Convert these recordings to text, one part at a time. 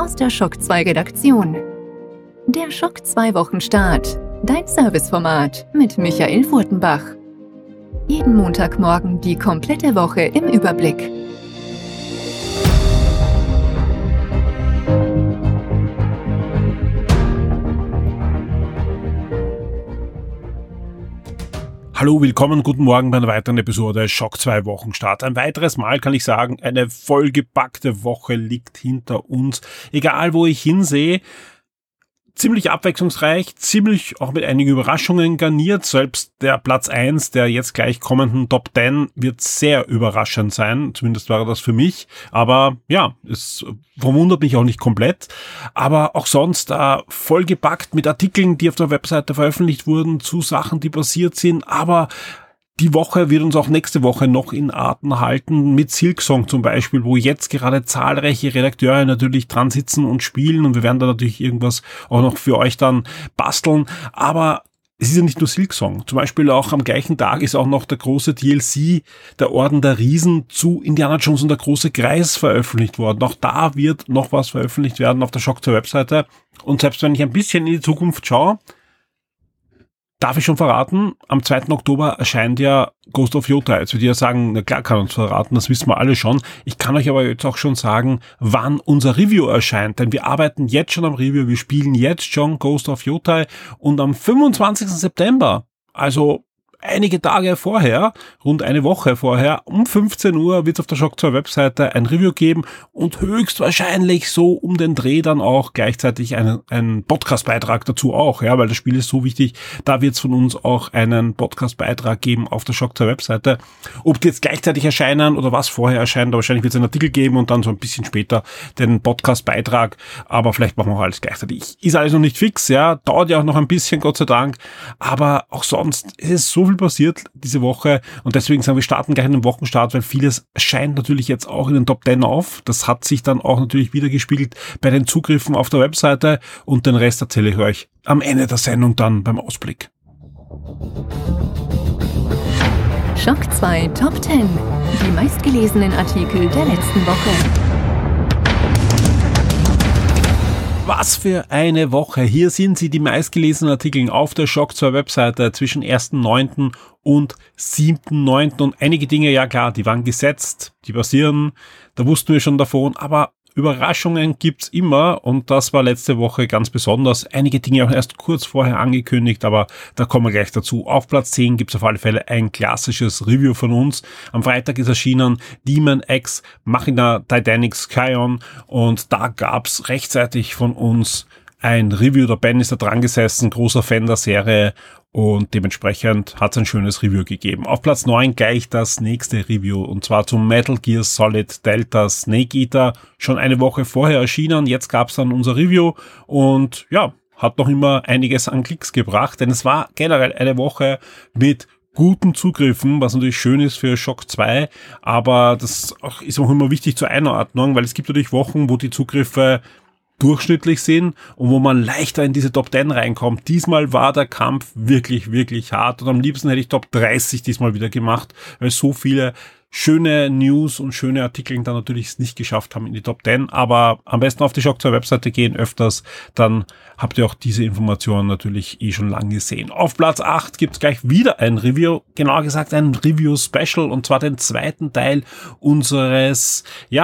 aus der Schock 2 Redaktion. Der Schock 2 Wochenstart, dein Serviceformat mit Michael Furtenbach. Jeden Montagmorgen die komplette Woche im Überblick. Hallo, willkommen, guten Morgen bei einer weiteren Episode Schock 2 Wochenstart. Ein weiteres Mal kann ich sagen, eine vollgepackte Woche liegt hinter uns. Egal, wo ich hinsehe, ziemlich abwechslungsreich, ziemlich auch mit einigen Überraschungen garniert. Selbst der Platz 1 der jetzt gleich kommenden Top 10 wird sehr überraschend sein. Zumindest war das für mich. Aber ja, es verwundert mich auch nicht komplett. Aber auch sonst vollgepackt mit Artikeln, die auf der Webseite veröffentlicht wurden, zu Sachen, die passiert sind. Aber die Woche wird uns auch nächste Woche noch in Atem halten, mit Silksong zum Beispiel, wo jetzt gerade zahlreiche Redakteure natürlich dran sitzen und spielen, und wir werden da natürlich irgendwas auch noch für euch dann basteln, aber es ist ja nicht nur Silksong. Zum Beispiel auch am gleichen Tag ist auch noch der große DLC, der Orden der Riesen, zu Indiana Jones und der große Kreis veröffentlicht worden. Auch da wird noch was veröffentlicht werden auf der Schock 2 Webseite, und selbst wenn ich ein bisschen in die Zukunft schaue, darf ich schon verraten, am 2. Oktober erscheint ja Ghost of Yota. Jetzt würde ich ja sagen, na klar kann uns verraten, das wissen wir alle schon. Ich kann euch aber jetzt auch schon sagen, wann unser Review erscheint, denn wir arbeiten jetzt schon am Review, wir spielen jetzt schon Ghost of Yota, und am 25. September, also einige Tage vorher, rund eine Woche vorher, um 15 Uhr wird es auf der Schock 2 Webseite ein Review geben und höchstwahrscheinlich so um den Dreh dann auch gleichzeitig einen Podcast-Beitrag dazu auch, ja, weil das Spiel ist so wichtig, da wird es von uns auch einen Podcast-Beitrag geben auf der Schock 2 Webseite. Ob die jetzt gleichzeitig erscheinen oder was vorher erscheint, wahrscheinlich wird es einen Artikel geben und dann so ein bisschen später den Podcast-Beitrag, aber vielleicht machen wir auch alles gleichzeitig. Ist alles noch nicht fix, ja, dauert ja auch noch ein bisschen, Gott sei Dank, aber auch sonst ist es so viel passiert diese Woche, und deswegen sagen wir, starten gleich in den Wochenstart, weil vieles scheint natürlich jetzt auch in den Top 10 auf. Das hat sich dann auch natürlich wieder gespiegelt bei den Zugriffen auf der Webseite, und den Rest erzähle ich euch am Ende der Sendung dann beim Ausblick. Schock 2 Top 10, die meistgelesenen Artikel der letzten Woche. Was für eine Woche. Hier sind sie, die meistgelesenen Artikel auf der Schock 2 Webseite zwischen 1.9. und 7.9. Und einige Dinge, ja klar, die waren gesetzt, die passieren, da wussten wir schon davon, aber Überraschungen gibt's immer, und das war letzte Woche ganz besonders. Einige Dinge auch erst kurz vorher angekündigt, aber da kommen wir gleich dazu. Auf Platz 10 gibt's auf alle Fälle ein klassisches Review von uns. Am Freitag ist erschienen Demon X Machina Titanic Scion, und da gab's rechtzeitig von uns ein Review. Der Ben ist da dran gesessen, großer Fan der Serie, und dementsprechend hat es ein schönes Review gegeben. Auf Platz 9 gleich das nächste Review, und zwar zum Metal Gear Solid Delta Snake Eater. Schon eine Woche vorher erschienen, jetzt gab es dann unser Review, und ja, hat noch immer einiges an Klicks gebracht, denn es war generell eine Woche mit guten Zugriffen, was natürlich schön ist für Schock 2, aber das ist auch immer wichtig zur Einordnung, weil es gibt natürlich Wochen, wo die Zugriffe durchschnittlich sind und wo man leichter in diese Top 10 reinkommt. Diesmal war der Kampf wirklich, wirklich hart, und am liebsten hätte ich Top 30 diesmal wieder gemacht, weil so viele schöne News und schöne Artikel dann natürlich nicht geschafft haben in die Top 10, aber am besten auf die Schock 2 Webseite gehen öfters, dann habt ihr auch diese Informationen natürlich schon lange gesehen. Auf Platz 8 gibt's gleich wieder ein Review, genauer gesagt ein Review-Special, und zwar den zweiten Teil unseres,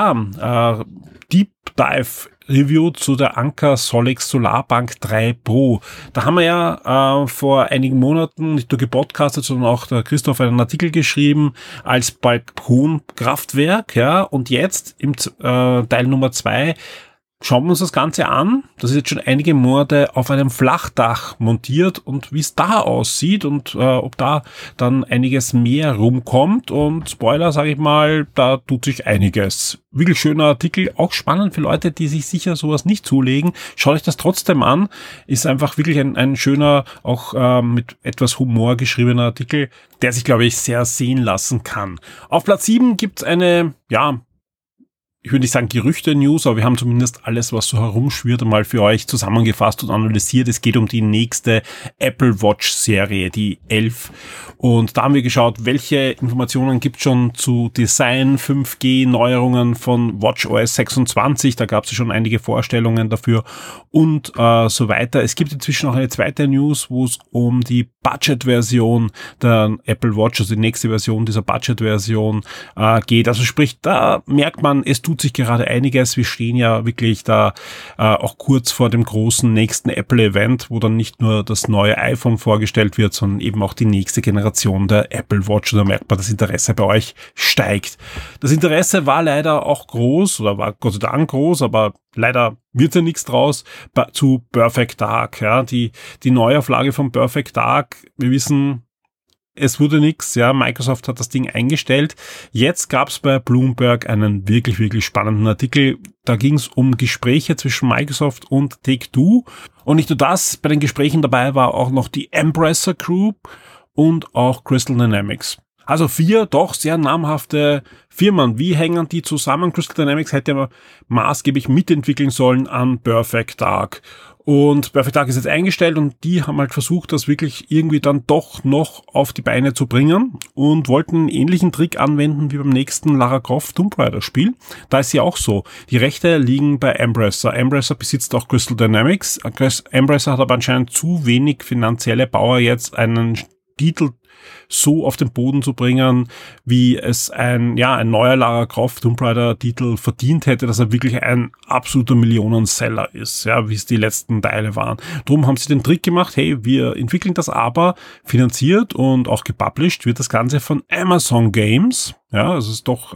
Deep Dive Review zu der Anker Solix Solarbank 3 Pro. Da haben wir ja vor einigen Monaten nicht nur gepodcastet, sondern auch der Christoph einen Artikel geschrieben als Balkonkraftwerk, ja, und jetzt im Teil Nummer 2 schauen wir uns das Ganze an. Das ist jetzt schon einige Monate auf einem Flachdach montiert, und wie es da aussieht und ob da dann einiges mehr rumkommt. Und Spoiler, sage ich mal, da tut sich einiges. Wirklich schöner Artikel, auch spannend für Leute, die sich sicher sowas nicht zulegen. Schaut euch das trotzdem an. Ist einfach wirklich ein schöner, auch mit etwas Humor geschriebener Artikel, der sich, glaube ich, sehr sehen lassen kann. Auf Platz 7 gibt's eine, ich würde nicht sagen Gerüchte-News, aber wir haben zumindest alles, was so herumschwirrt, mal für euch zusammengefasst und analysiert. Es geht um die nächste Apple Watch-Serie, die 11. Und da haben wir geschaut, welche Informationen gibt es schon zu Design, 5G-Neuerungen von WatchOS 26. Da gab es schon einige Vorstellungen dafür und so weiter. Es gibt inzwischen auch eine zweite News, wo es um die Budget-Version der Apple Watch, also die nächste Version dieser Budget-Version geht. Also sprich, da merkt man, es tut sich gerade einiges. Wir stehen ja wirklich da auch kurz vor dem großen nächsten Apple-Event, wo dann nicht nur das neue iPhone vorgestellt wird, sondern eben auch die nächste Generation der Apple Watch. Und da merkt man, das Interesse bei euch steigt. Das Interesse war leider auch groß, oder war Gott sei Dank groß, aber leider wird ja nichts draus zu Perfect Dark. Ja, die Neuauflage von Perfect Dark, wir wissen, es wurde nichts, ja, Microsoft hat das Ding eingestellt. Jetzt gab es bei Bloomberg einen wirklich, wirklich spannenden Artikel. Da ging es um Gespräche zwischen Microsoft und Take-Two. Und nicht nur das, bei den Gesprächen dabei war auch noch die Embracer Group und auch Crystal Dynamics. Also 4 doch sehr namhafte Firmen. Wie hängen die zusammen? Crystal Dynamics hätte man maßgeblich mitentwickeln sollen an Perfect Dark. Und Perfect Dark ist jetzt eingestellt und die haben halt versucht, das wirklich irgendwie dann doch noch auf die Beine zu bringen und wollten einen ähnlichen Trick anwenden wie beim nächsten Lara Croft Tomb Raider Spiel. Da ist ja auch so. Die Rechte liegen bei Embracer. Embracer besitzt auch Crystal Dynamics. Embracer hat aber anscheinend zu wenig finanzielle Power, jetzt einen Titel so auf den Boden zu bringen, wie es ein neuer Lara Croft Tomb Raider Titel verdient hätte, dass er wirklich ein absoluter Millionenseller ist, ja, wie es die letzten Teile waren. Drum haben sie den Trick gemacht, hey, wir entwickeln das, aber finanziert und auch gepublished wird das Ganze von Amazon Games. Ja, es ist doch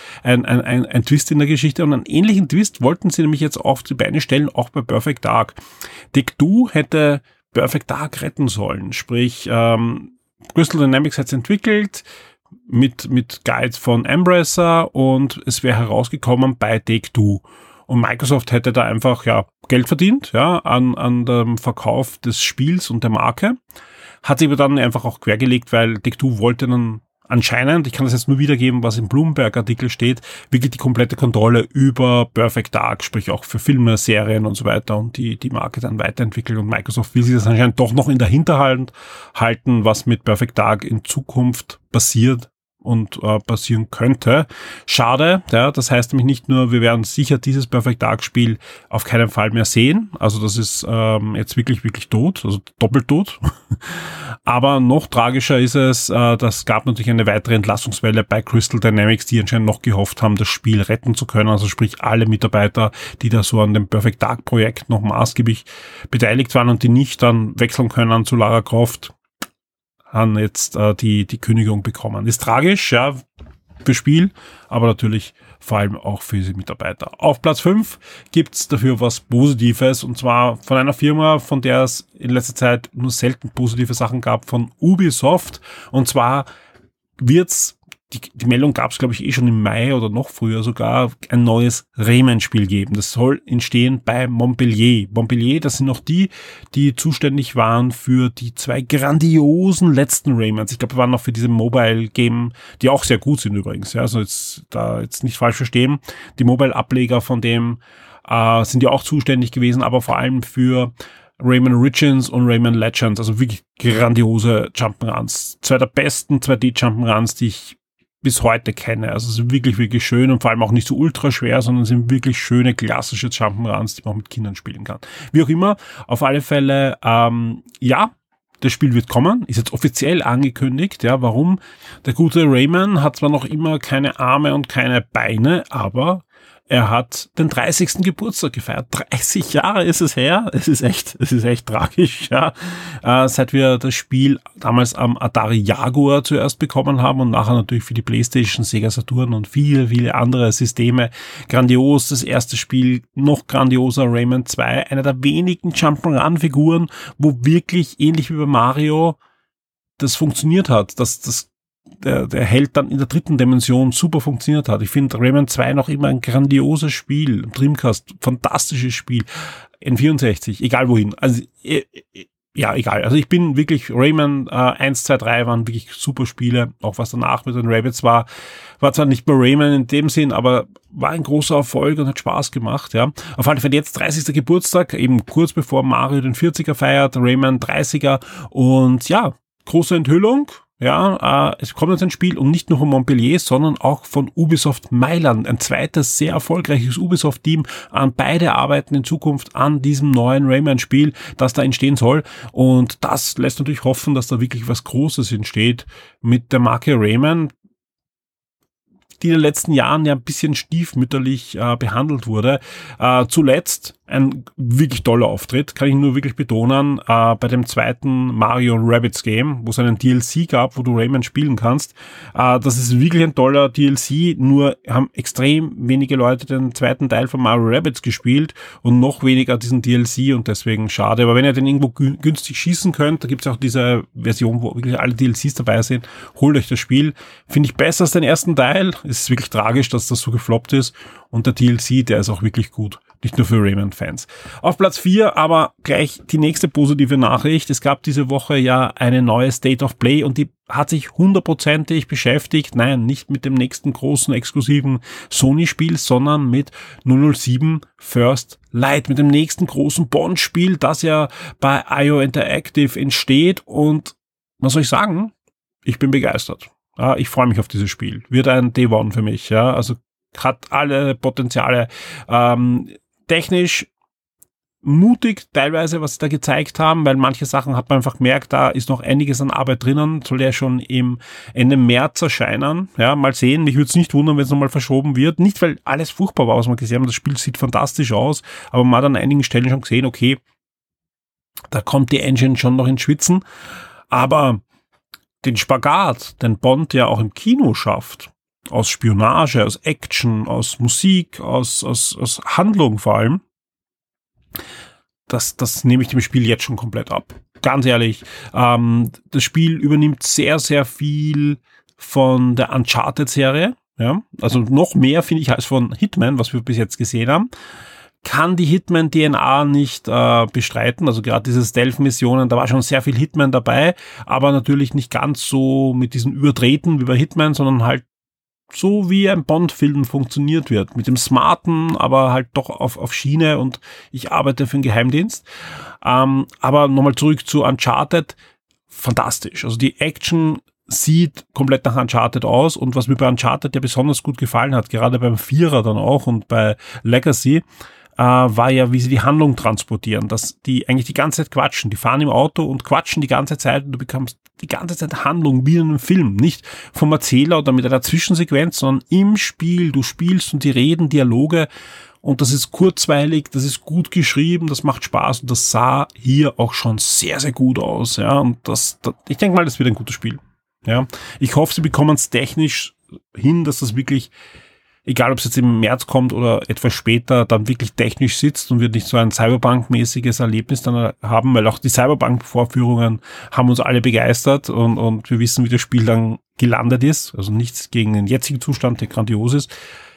ein Twist in der Geschichte, und einen ähnlichen Twist wollten sie nämlich jetzt auf die Beine stellen, auch bei Perfect Dark. Take-Two hätte Perfect Dark retten sollen, sprich Crystal Dynamics hat es entwickelt mit Guides von Embracer und es wäre herausgekommen bei Take-Two. Und Microsoft hätte da einfach Geld verdient an dem Verkauf des Spiels und der Marke. Hat sich aber dann einfach auch quergelegt, weil Take-Two wollte dann anscheinend, ich kann das jetzt nur wiedergeben, was im Bloomberg-Artikel steht, wirklich die komplette Kontrolle über Perfect Dark, sprich auch für Filme, Serien und so weiter, und die Marke dann weiterentwickeln, und Microsoft will sich das anscheinend doch noch in der Hinterhand halten, was mit Perfect Dark in Zukunft passiert und passieren könnte. Schade, ja, das heißt nämlich nicht nur, wir werden sicher dieses Perfect Dark Spiel auf keinen Fall mehr sehen, also das ist jetzt wirklich, wirklich tot, also doppelt tot. Aber noch tragischer ist es, das gab natürlich eine weitere Entlassungswelle bei Crystal Dynamics, die anscheinend noch gehofft haben, das Spiel retten zu können, also sprich alle Mitarbeiter, die da so an dem Perfect Dark Projekt noch maßgeblich beteiligt waren und die nicht dann wechseln können zu Lara Croft, haben jetzt die Kündigung bekommen. Ist tragisch, ja, fürs Spiel, aber natürlich vor allem auch für diese Mitarbeiter. Auf Platz 5 gibt's dafür was Positives, und zwar von einer Firma, von der es in letzter Zeit nur selten positive Sachen gab, von Ubisoft. Und zwar wird's, die Meldung gab's, glaube ich, schon im Mai oder noch früher sogar, ein neues Rayman-Spiel geben. Das soll entstehen bei Montpellier. Montpellier, das sind noch die zuständig waren für die 2 grandiosen letzten Raymans. Ich glaube, wir waren noch für diese Mobile-Game, die auch sehr gut sind übrigens. Ja, also jetzt nicht falsch verstehen. Die Mobile-Ableger von dem sind ja auch zuständig gewesen, aber vor allem für Rayman Origins und Rayman Legends, also wirklich grandiose Jump'n'Runs. 2 der besten 2D-Jump'n'Runs, die ich bis heute kenne. Also es ist wirklich, wirklich schön und vor allem auch nicht so ultra schwer, sondern sind wirklich schöne klassische Jump'n'Runs, die man auch mit Kindern spielen kann. Wie auch immer, auf alle Fälle, das Spiel wird kommen, ist jetzt offiziell angekündigt. Ja, warum? Der gute Rayman hat zwar noch immer keine Arme und keine Beine, aber er hat den 30. Geburtstag gefeiert. 30 Jahre ist es her. Es ist echt tragisch, ja. Seit wir das Spiel damals am Atari Jaguar zuerst bekommen haben und nachher natürlich für die PlayStation, Sega Saturn und viele, viele andere Systeme. Grandios, das erste Spiel, noch grandioser Rayman 2. Einer der wenigen Jump'n'Run-Figuren, wo wirklich ähnlich wie bei Mario das funktioniert hat. Der Held dann in der 3. Dimension super funktioniert hat. Ich finde Rayman 2 noch immer ein grandioses Spiel. Dreamcast, fantastisches Spiel. N64, egal wohin. Also ja, egal. Also ich bin wirklich, Rayman 1, 2, 3 waren wirklich super Spiele. Auch was danach mit den Rabbids war zwar nicht mehr Rayman in dem Sinn, aber war ein großer Erfolg und hat Spaß gemacht, ja. Auf alle Fälle jetzt 30. Geburtstag, eben kurz bevor Mario den 40er feiert, Rayman 30er und ja, große Enthüllung. Ja, es kommt jetzt ein Spiel und nicht nur von Montpellier, sondern auch von Ubisoft Mailand. Ein zweites sehr erfolgreiches Ubisoft-Team. Beide arbeiten in Zukunft an diesem neuen Rayman-Spiel, das da entstehen soll. Und das lässt natürlich hoffen, dass da wirklich was Großes entsteht mit der Marke Rayman, die in den letzten Jahren ja ein bisschen stiefmütterlich behandelt wurde. Zuletzt ein wirklich toller Auftritt, kann ich nur wirklich betonen, bei dem zweiten Mario & Rabbids Game, wo es einen DLC gab, wo du Rayman spielen kannst. Das ist wirklich ein toller DLC, nur haben extrem wenige Leute den zweiten Teil von Mario & Rabbids gespielt und noch weniger diesen DLC und deswegen schade. Aber wenn ihr den irgendwo günstig schießen könnt, da gibt es auch diese Version, wo wirklich alle DLCs dabei sind, holt euch das Spiel. Finde ich besser als den ersten Teil. Es ist wirklich tragisch, dass das so gefloppt ist und der DLC, der ist auch wirklich gut. Nicht nur für Rayman-Fans. Auf Platz 4 aber gleich die nächste positive Nachricht. Es gab diese Woche ja eine neue State of Play und die hat sich 100%ig beschäftigt. Nein, nicht mit dem nächsten großen exklusiven Sony-Spiel, sondern mit 007 First Light, mit dem nächsten großen Bond-Spiel, das ja bei IO Interactive entsteht. Und was soll ich sagen? Ich bin begeistert. Ja, ich freue mich auf dieses Spiel. Wird ein Day One für mich. Ja, also hat alle Potenziale. Technisch mutig teilweise, was sie da gezeigt haben, weil manche Sachen hat man einfach gemerkt, da ist noch einiges an Arbeit drinnen, soll ja schon im Ende März erscheinen. Ja, mal sehen. Mich würde es nicht wundern, wenn es nochmal verschoben wird. Nicht, weil alles furchtbar war, was wir gesehen haben. Das Spiel sieht fantastisch aus, aber man hat an einigen Stellen schon gesehen, okay, da kommt die Engine schon noch ins Schwitzen. Aber den Spagat, den Bond ja auch im Kino schafft, aus Spionage, aus Action, aus Musik, aus Handlung vor allem, das nehme ich dem Spiel jetzt schon komplett ab. Ganz ehrlich, das Spiel übernimmt sehr, sehr viel von der Uncharted-Serie, ja, also noch mehr finde ich als von Hitman, was wir bis jetzt gesehen haben. Kann die Hitman-DNA nicht bestreiten, also gerade diese Stealth-Missionen, da war schon sehr viel Hitman dabei, aber natürlich nicht ganz so mit diesen Übertreten wie bei Hitman, sondern halt so wie ein Bond-Film funktioniert wird. Mit dem Smarten, aber halt doch auf Schiene und ich arbeite für den Geheimdienst. Aber nochmal zurück zu Uncharted. Fantastisch. Also die Action sieht komplett nach Uncharted aus und was mir bei Uncharted ja besonders gut gefallen hat, gerade beim Vierer dann auch und bei Legacy, war ja, wie sie die Handlung transportieren, dass die eigentlich die ganze Zeit quatschen. Die fahren im Auto und quatschen die ganze Zeit und du bekommst die ganze Zeit Handlung wie in einem Film. Nicht vom Erzähler oder mit einer Zwischensequenz, sondern im Spiel. Du spielst und die reden, Dialoge und das ist kurzweilig, das ist gut geschrieben, das macht Spaß und das sah hier auch schon sehr, sehr gut aus. Ja, und ich denke mal, das wird ein gutes Spiel. Ja, ich hoffe, sie bekommen es technisch hin, dass das wirklich, egal ob es jetzt im März kommt oder etwas später, dann wirklich technisch sitzt und wird nicht so ein Cyberpunk-mäßiges Erlebnis dann haben, weil auch die Cyberpunk-Vorführungen haben uns alle begeistert und wir wissen, wie das Spiel dann gelandet ist. Also nichts gegen den jetzigen Zustand, der grandios ist.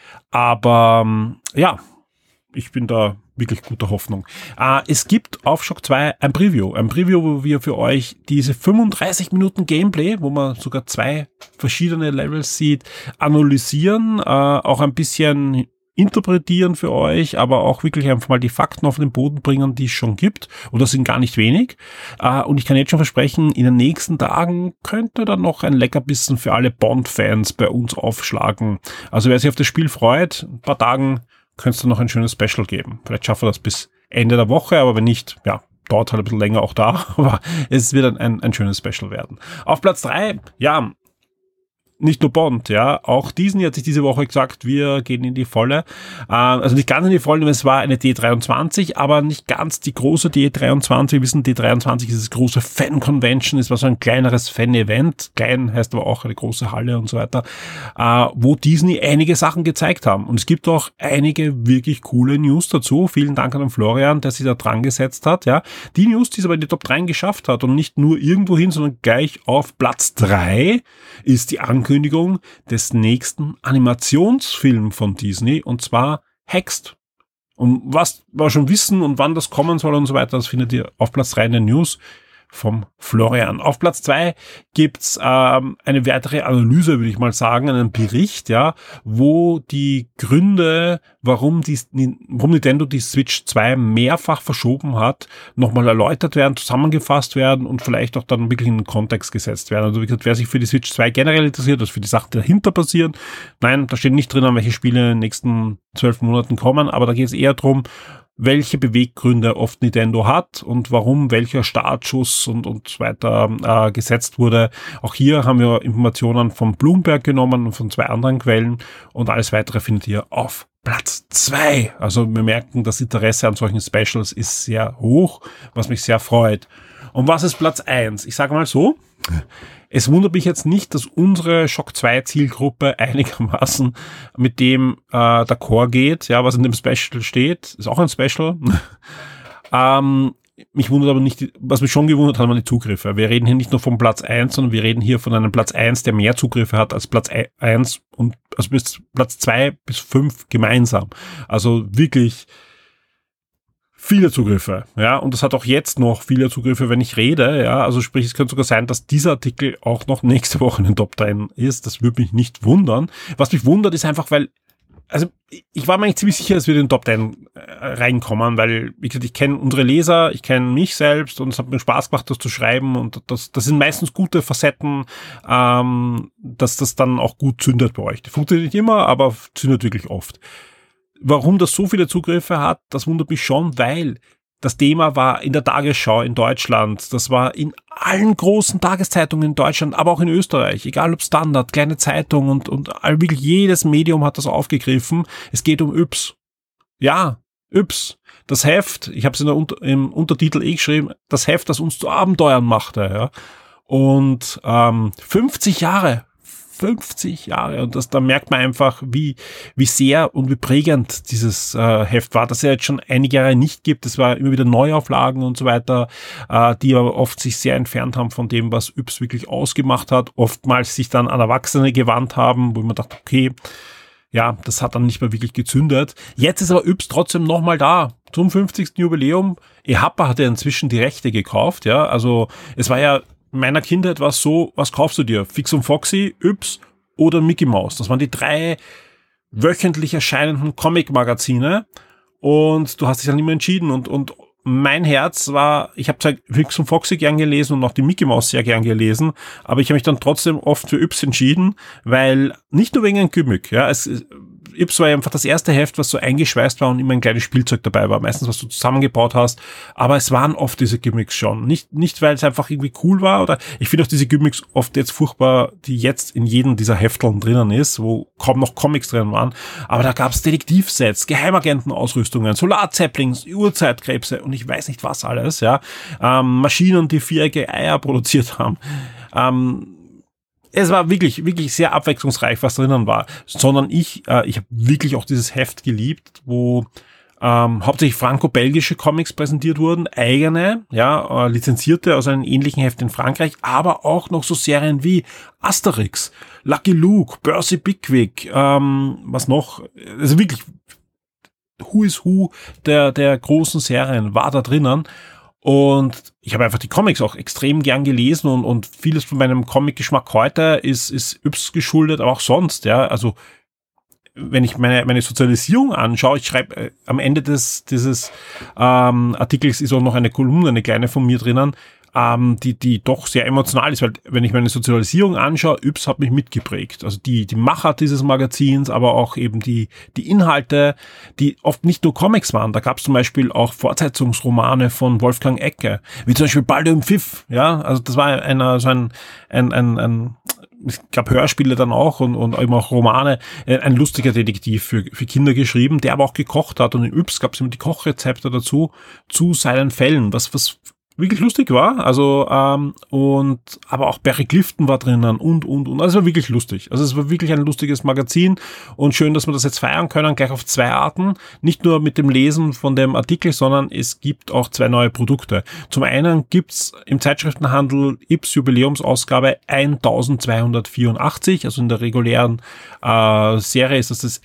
Aber ja, ich bin da wirklich guter Hoffnung. Es gibt auf Shock 2 ein Preview, wo wir für euch diese 35 Minuten Gameplay, wo man sogar 2 verschiedene Levels sieht, analysieren, auch ein bisschen interpretieren für euch, aber auch wirklich einfach mal die Fakten auf den Boden bringen, die es schon gibt. Und das sind gar nicht wenig. Und ich kann jetzt schon versprechen, in den nächsten Tagen könnte dann noch ein Leckerbissen für alle Bond-Fans bei uns aufschlagen. Also wer sich auf das Spiel freut, ein paar Tagen könnte es dann noch ein schönes Special geben. Vielleicht schaffen wir das bis Ende der Woche, aber wenn nicht, ja, dauert halt ein bisschen länger auch da, aber es wird ein schönes Special werden. Auf Platz 3, ja, nicht nur Bond, ja, auch Disney hat sich diese Woche gesagt, wir gehen in die Volle. Also nicht ganz in die Volle, es war eine D23, aber nicht ganz die große D23. Wir wissen, D23 ist das große Fan-Convention, es war so ein kleineres Fan-Event, klein heißt aber auch eine große Halle und so weiter, wo Disney einige Sachen gezeigt haben. Und es gibt auch einige wirklich coole News dazu. Vielen Dank an den Florian, der sich da dran gesetzt hat, ja. Die News, die es aber in die Top 3 geschafft hat und nicht nur irgendwo hin, sondern gleich auf Platz 3 ist die Ankündigung des nächsten Animationsfilms von Disney, und zwar Hexed. Und was wir schon wissen und wann das kommen soll und so weiter, das findet ihr auf Platz 3 in den News. vom Florian. Auf Platz 2 gibt's eine weitere Analyse, würde ich mal sagen, einen Bericht, ja, wo die Gründe, warum Nintendo die Switch 2 mehrfach verschoben hat, nochmal erläutert werden, zusammengefasst werden und vielleicht auch dann wirklich in den Kontext gesetzt werden. Also wie gesagt, wer sich für die Switch 2 generell interessiert, also für die Sachen, die dahinter passieren, nein, da steht nicht drin, an welche Spiele in den nächsten 12 Monaten kommen, aber da geht es eher darum, welche Beweggründe oft Nintendo hat und warum welcher Startschuss und so weiter gesetzt wurde. Auch hier haben wir Informationen von Bloomberg genommen und von 2 anderen Quellen und alles weitere findet ihr auf Platz 2. Also wir merken, das Interesse an solchen Specials ist sehr hoch, was mich sehr freut. Und was ist Platz 1? Ich sage mal so, es wundert mich jetzt nicht, dass unsere Shock 2 Zielgruppe einigermaßen mit dem d'accord geht, ja, was in dem Special steht. Ist auch ein Special. Mich wundert aber nicht, was mich schon gewundert hat, waren die Zugriffe. Wir reden hier nicht nur vom Platz 1, sondern wir reden hier von einem Platz 1, der mehr Zugriffe hat als Platz 1 und also bis Platz 2 bis 5 gemeinsam. Also wirklich viele Zugriffe, ja, und das hat auch jetzt noch viele Zugriffe, wenn ich rede, ja, also sprich, es könnte sogar sein, dass dieser Artikel auch noch nächste Woche in den Top 10 ist, das würde mich nicht wundern. Was mich wundert, ist einfach, weil, also, ich war mir eigentlich ziemlich sicher, dass wir in den Top 10 reinkommen, weil, wie gesagt, ich kenne unsere Leser, ich kenne mich selbst und es hat mir Spaß gemacht, das zu schreiben und das sind meistens gute Facetten, dass das dann auch gut zündet bei euch. Das funktioniert nicht immer, aber zündet wirklich oft. Warum das so viele Zugriffe hat, das wundert mich schon, weil das Thema war in der Tagesschau in Deutschland, das war in allen großen Tageszeitungen in Deutschland, aber auch in Österreich, egal ob Standard, kleine Zeitung und wirklich jedes Medium hat das aufgegriffen. Es geht um Yps. Ja, Yps. Das Heft, ich habe es im Untertitel geschrieben, das Heft, das uns zu Abenteuern machte. Ja. Und 50 Jahre und da merkt man einfach, wie sehr und wie prägend dieses Heft war, dass es ja jetzt schon einige Jahre nicht gibt. Es war immer wieder Neuauflagen und so weiter, die aber oft sich sehr entfernt haben von dem, was Yps wirklich ausgemacht hat, oftmals sich dann an Erwachsene gewandt haben, wo man dachte, okay, ja, das hat dann nicht mehr wirklich gezündet. Jetzt ist aber Yps trotzdem nochmal da, zum 50. Jubiläum. eHapa hat ja inzwischen die Rechte gekauft, ja, also es war ja in meiner Kindheit war es so, was kaufst du dir? Fix und Foxy, Yps oder Mickey Mouse? Das waren die 3 wöchentlich erscheinenden Comic-Magazine und du hast dich dann immer entschieden und mein Herz war, ich habe zwar Fix und Foxy gern gelesen und auch die Mickey Mouse sehr gern gelesen, aber ich habe mich dann trotzdem oft für Yps entschieden, weil nicht nur wegen einem Gimmick, ja, Yps war ja einfach das erste Heft, was so eingeschweißt war und immer ein kleines Spielzeug dabei war. Meistens, was du zusammengebaut hast. Aber es waren oft diese Gimmicks schon. Nicht weil es einfach irgendwie cool war oder ich finde auch diese Gimmicks oft jetzt furchtbar, die jetzt in jedem dieser Hefteln drinnen ist, wo kaum noch Comics drin waren. Aber da gab es Detektivsets, Geheimagentenausrüstungen, Solarzeppelins, Urzeitkrebse und ich weiß nicht was alles, ja. Maschinen, die 4-jährige Eier produziert haben. Es war wirklich, wirklich sehr abwechslungsreich, was drinnen war. Sondern ich habe wirklich auch dieses Heft geliebt, wo hauptsächlich franco-belgische Comics präsentiert wurden, eigene, ja, lizenzierte aus einem ähnlichen Heft in Frankreich, aber auch noch so Serien wie Asterix, Lucky Luke, Percy Pickwick, was noch, also wirklich Who is Who der großen Serien war da drinnen. Und ich habe einfach die Comics auch extrem gern gelesen und vieles von meinem Comic-Geschmack heute ist Yps geschuldet, aber auch sonst, ja. Also wenn ich meine Sozialisierung anschaue, ich schreibe am Ende dieses Artikels ist auch noch eine Kolumne, eine kleine von mir drinnen, die doch sehr emotional ist, weil wenn ich meine Sozialisierung anschaue, Yps hat mich mitgeprägt. Also die Macher dieses Magazins, aber auch eben die Inhalte, die oft nicht nur Comics waren. Da gab es zum Beispiel auch Fortsetzungsromane von Wolfgang Ecke, wie zum Beispiel Baldur im Pfiff. Ja, also das war ich glaube Hörspiele dann auch und eben auch Romane, ein lustiger Detektiv für Kinder geschrieben, der aber auch gekocht hat und in Yps gab es immer die Kochrezepte dazu zu seinen Fällen, was wirklich lustig war, also und aber auch Barry Clifton war drinnen und also es war wirklich lustig. Also es war wirklich ein lustiges Magazin und schön, dass wir das jetzt feiern können, gleich auf 2 Arten, nicht nur mit dem Lesen von dem Artikel, sondern es gibt auch 2 neue Produkte. Zum einen gibt's im Zeitschriftenhandel Yps Jubiläumsausgabe 1284, also in der regulären Serie ist das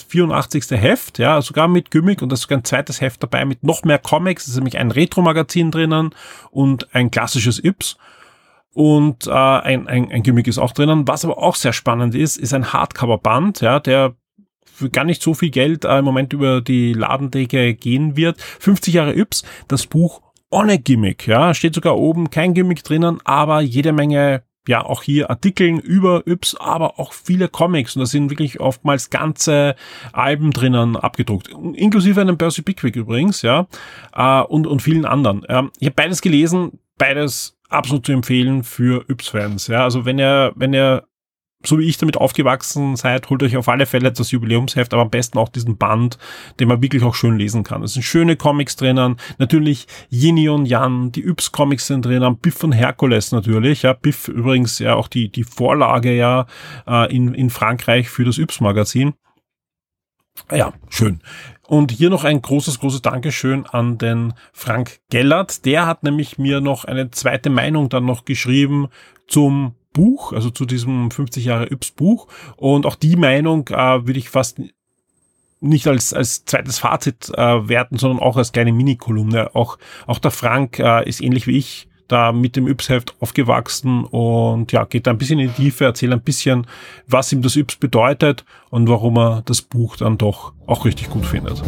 1284. Heft, ja, sogar mit Gimmick und da ist sogar ein zweites Heft dabei mit noch mehr Comics, das ist nämlich ein Retro-Magazin drinnen und ein klassisches Yps. Und ein Gimmick ist auch drinnen. Was aber auch sehr spannend ist ein Hardcover-Band, ja, der für gar nicht so viel Geld im Moment über die Ladentheke gehen wird. 50 Jahre Yps, das Buch ohne Gimmick, ja, steht sogar oben, kein Gimmick drinnen, aber jede Menge, ja, auch hier Artikeln über Yps, aber auch viele Comics, und da sind wirklich oftmals ganze Alben drinnen abgedruckt, inklusive einem Percy Pickwick übrigens, ja, und vielen anderen. Ich habe beides gelesen, beides absolut zu empfehlen für Yps-Fans, ja, also wenn ihr so wie ich damit aufgewachsen seid, holt euch auf alle Fälle das Jubiläumsheft, aber am besten auch diesen Band, den man wirklich auch schön lesen kann. Es sind schöne Comics drinnen, natürlich Yin und Yang, die Yps-Comics sind drinnen, Biff und Herkules natürlich, ja, Biff übrigens ja auch die Vorlage ja in Frankreich für das Yps-Magazin. Ja, schön. Und hier noch ein großes Dankeschön an den Frank Gellert. Der hat nämlich mir noch eine zweite Meinung dann noch geschrieben zum Buch, also zu diesem 50 Jahre Yps Buch. Und auch die Meinung würde ich fast nicht als zweites Fazit werten, sondern auch als kleine Mini-Kolumne. Auch der Frank ist ähnlich wie ich da mit dem Yps-Heft aufgewachsen und ja, geht da ein bisschen in die Tiefe, erzählt ein bisschen, was ihm das Yps bedeutet und warum er das Buch dann doch auch richtig gut findet.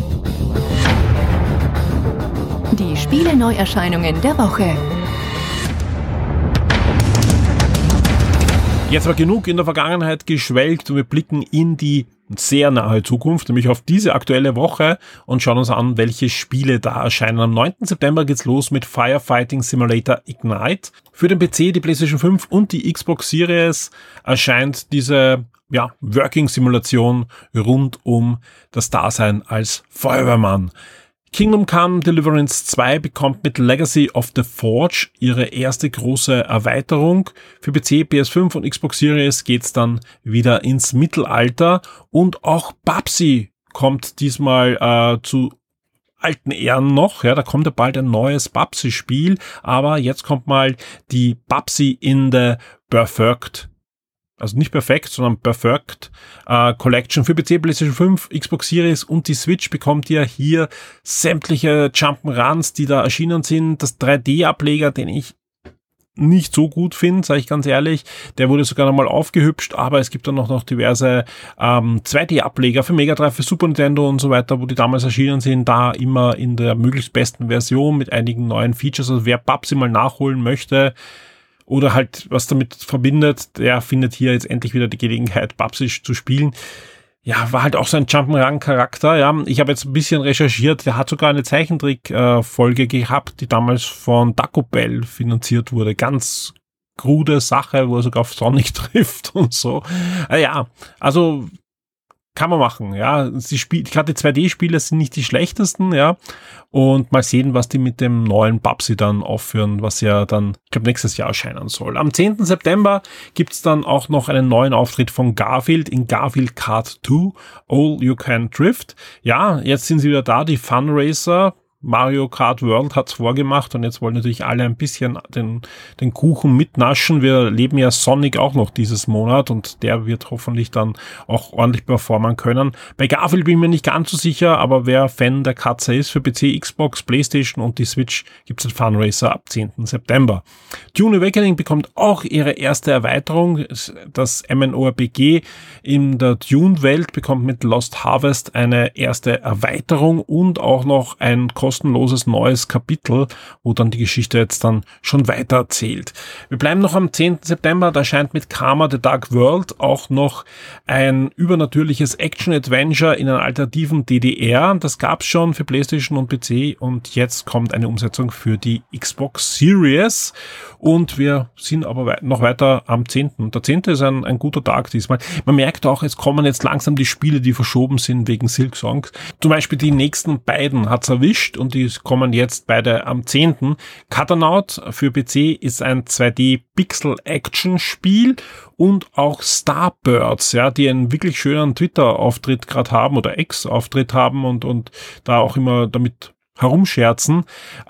Die Spiele-Neuerscheinungen der Woche. Jetzt war genug in der Vergangenheit geschwelgt und wir blicken in die sehr nahe Zukunft, nämlich auf diese aktuelle Woche, und schauen uns an, welche Spiele da erscheinen. Am 9. September geht's los mit Firefighting Simulator Ignite. Für den PC, die PlayStation 5 und die Xbox Series erscheint diese Working-Simulation rund um das Dasein als Feuerwehrmann. Kingdom Come Deliverance 2 bekommt mit Legacy of the Forge ihre erste große Erweiterung. Für PC, PS5 und Xbox Series geht's dann wieder ins Mittelalter. Und auch Babsi kommt diesmal zu alten Ehren noch. Ja, da kommt ja bald ein neues Babsi-Spiel. Aber jetzt kommt mal die Babsi in the Perfect, also nicht perfekt, sondern Perfect Collection für PC, PlayStation 5, Xbox Series und die Switch bekommt ihr hier sämtliche Jump'n'Runs, die da erschienen sind. Das 3D-Ableger, den ich nicht so gut finde, sage ich ganz ehrlich, der wurde sogar nochmal aufgehübscht, aber es gibt dann noch diverse 2D-Ableger für Mega Drive, für Super Nintendo und so weiter, wo die damals erschienen sind, da immer in der möglichst besten Version mit einigen neuen Features. Also wer Babsi mal nachholen möchte, oder halt was damit verbindet, der findet hier jetzt endlich wieder die Gelegenheit, Babsi zu spielen. Ja, war halt auch so ein Jump'n'Run-Charakter, ja. Ich habe jetzt ein bisschen recherchiert, der hat sogar eine Zeichentrick-Folge gehabt, die damals von Taco Bell finanziert wurde. Ganz krude Sache, wo er sogar auf Sonic trifft und so. Ja, also kann man machen, ja. Gerade die 2D-Spiele sind nicht die schlechtesten, ja. Und mal sehen, was die mit dem neuen Babsi dann aufführen, was ja dann, ich glaube, nächstes Jahr erscheinen soll. Am 10. September gibt's dann auch noch einen neuen Auftritt von Garfield in Garfield Kart 2, All You Can Drift. Ja, jetzt sind sie wieder da, die Fun Racer. Mario Kart World hat's vorgemacht und jetzt wollen natürlich alle ein bisschen den Kuchen mitnaschen. Wir leben ja Sonic auch noch dieses Monat und der wird hoffentlich dann auch ordentlich performen können. Bei Garfield bin ich mir nicht ganz so sicher, aber wer Fan der Katze ist, für PC, Xbox, PlayStation und die Switch gibt's den Fun Racer ab 10. September. Dune Awakening bekommt auch ihre erste Erweiterung. Das MMORPG in der Dune-Welt bekommt mit Lost Harvest eine erste Erweiterung und auch noch ein kostenloses neues Kapitel, wo dann die Geschichte jetzt dann schon weiter erzählt. Wir bleiben noch am 10. September, da erscheint mit Karma The Dark World auch noch ein übernatürliches Action-Adventure in einer alternativen DDR. Das gab's schon für PlayStation und PC und jetzt kommt eine Umsetzung für die Xbox Series und wir sind aber noch weiter am 10. Der 10. ist ein guter Tag diesmal. Man merkt auch, es kommen jetzt langsam die Spiele, die verschoben sind wegen Silksong. Zum Beispiel die nächsten beiden hat's erwischt und die kommen jetzt beide am 10. Cuternaut für PC ist ein 2D-Pixel-Action-Spiel und auch Starbirds, ja, die einen wirklich schönen Twitter-Auftritt gerade haben oder Ex-Auftritt haben und da auch immer damit herumscherzen,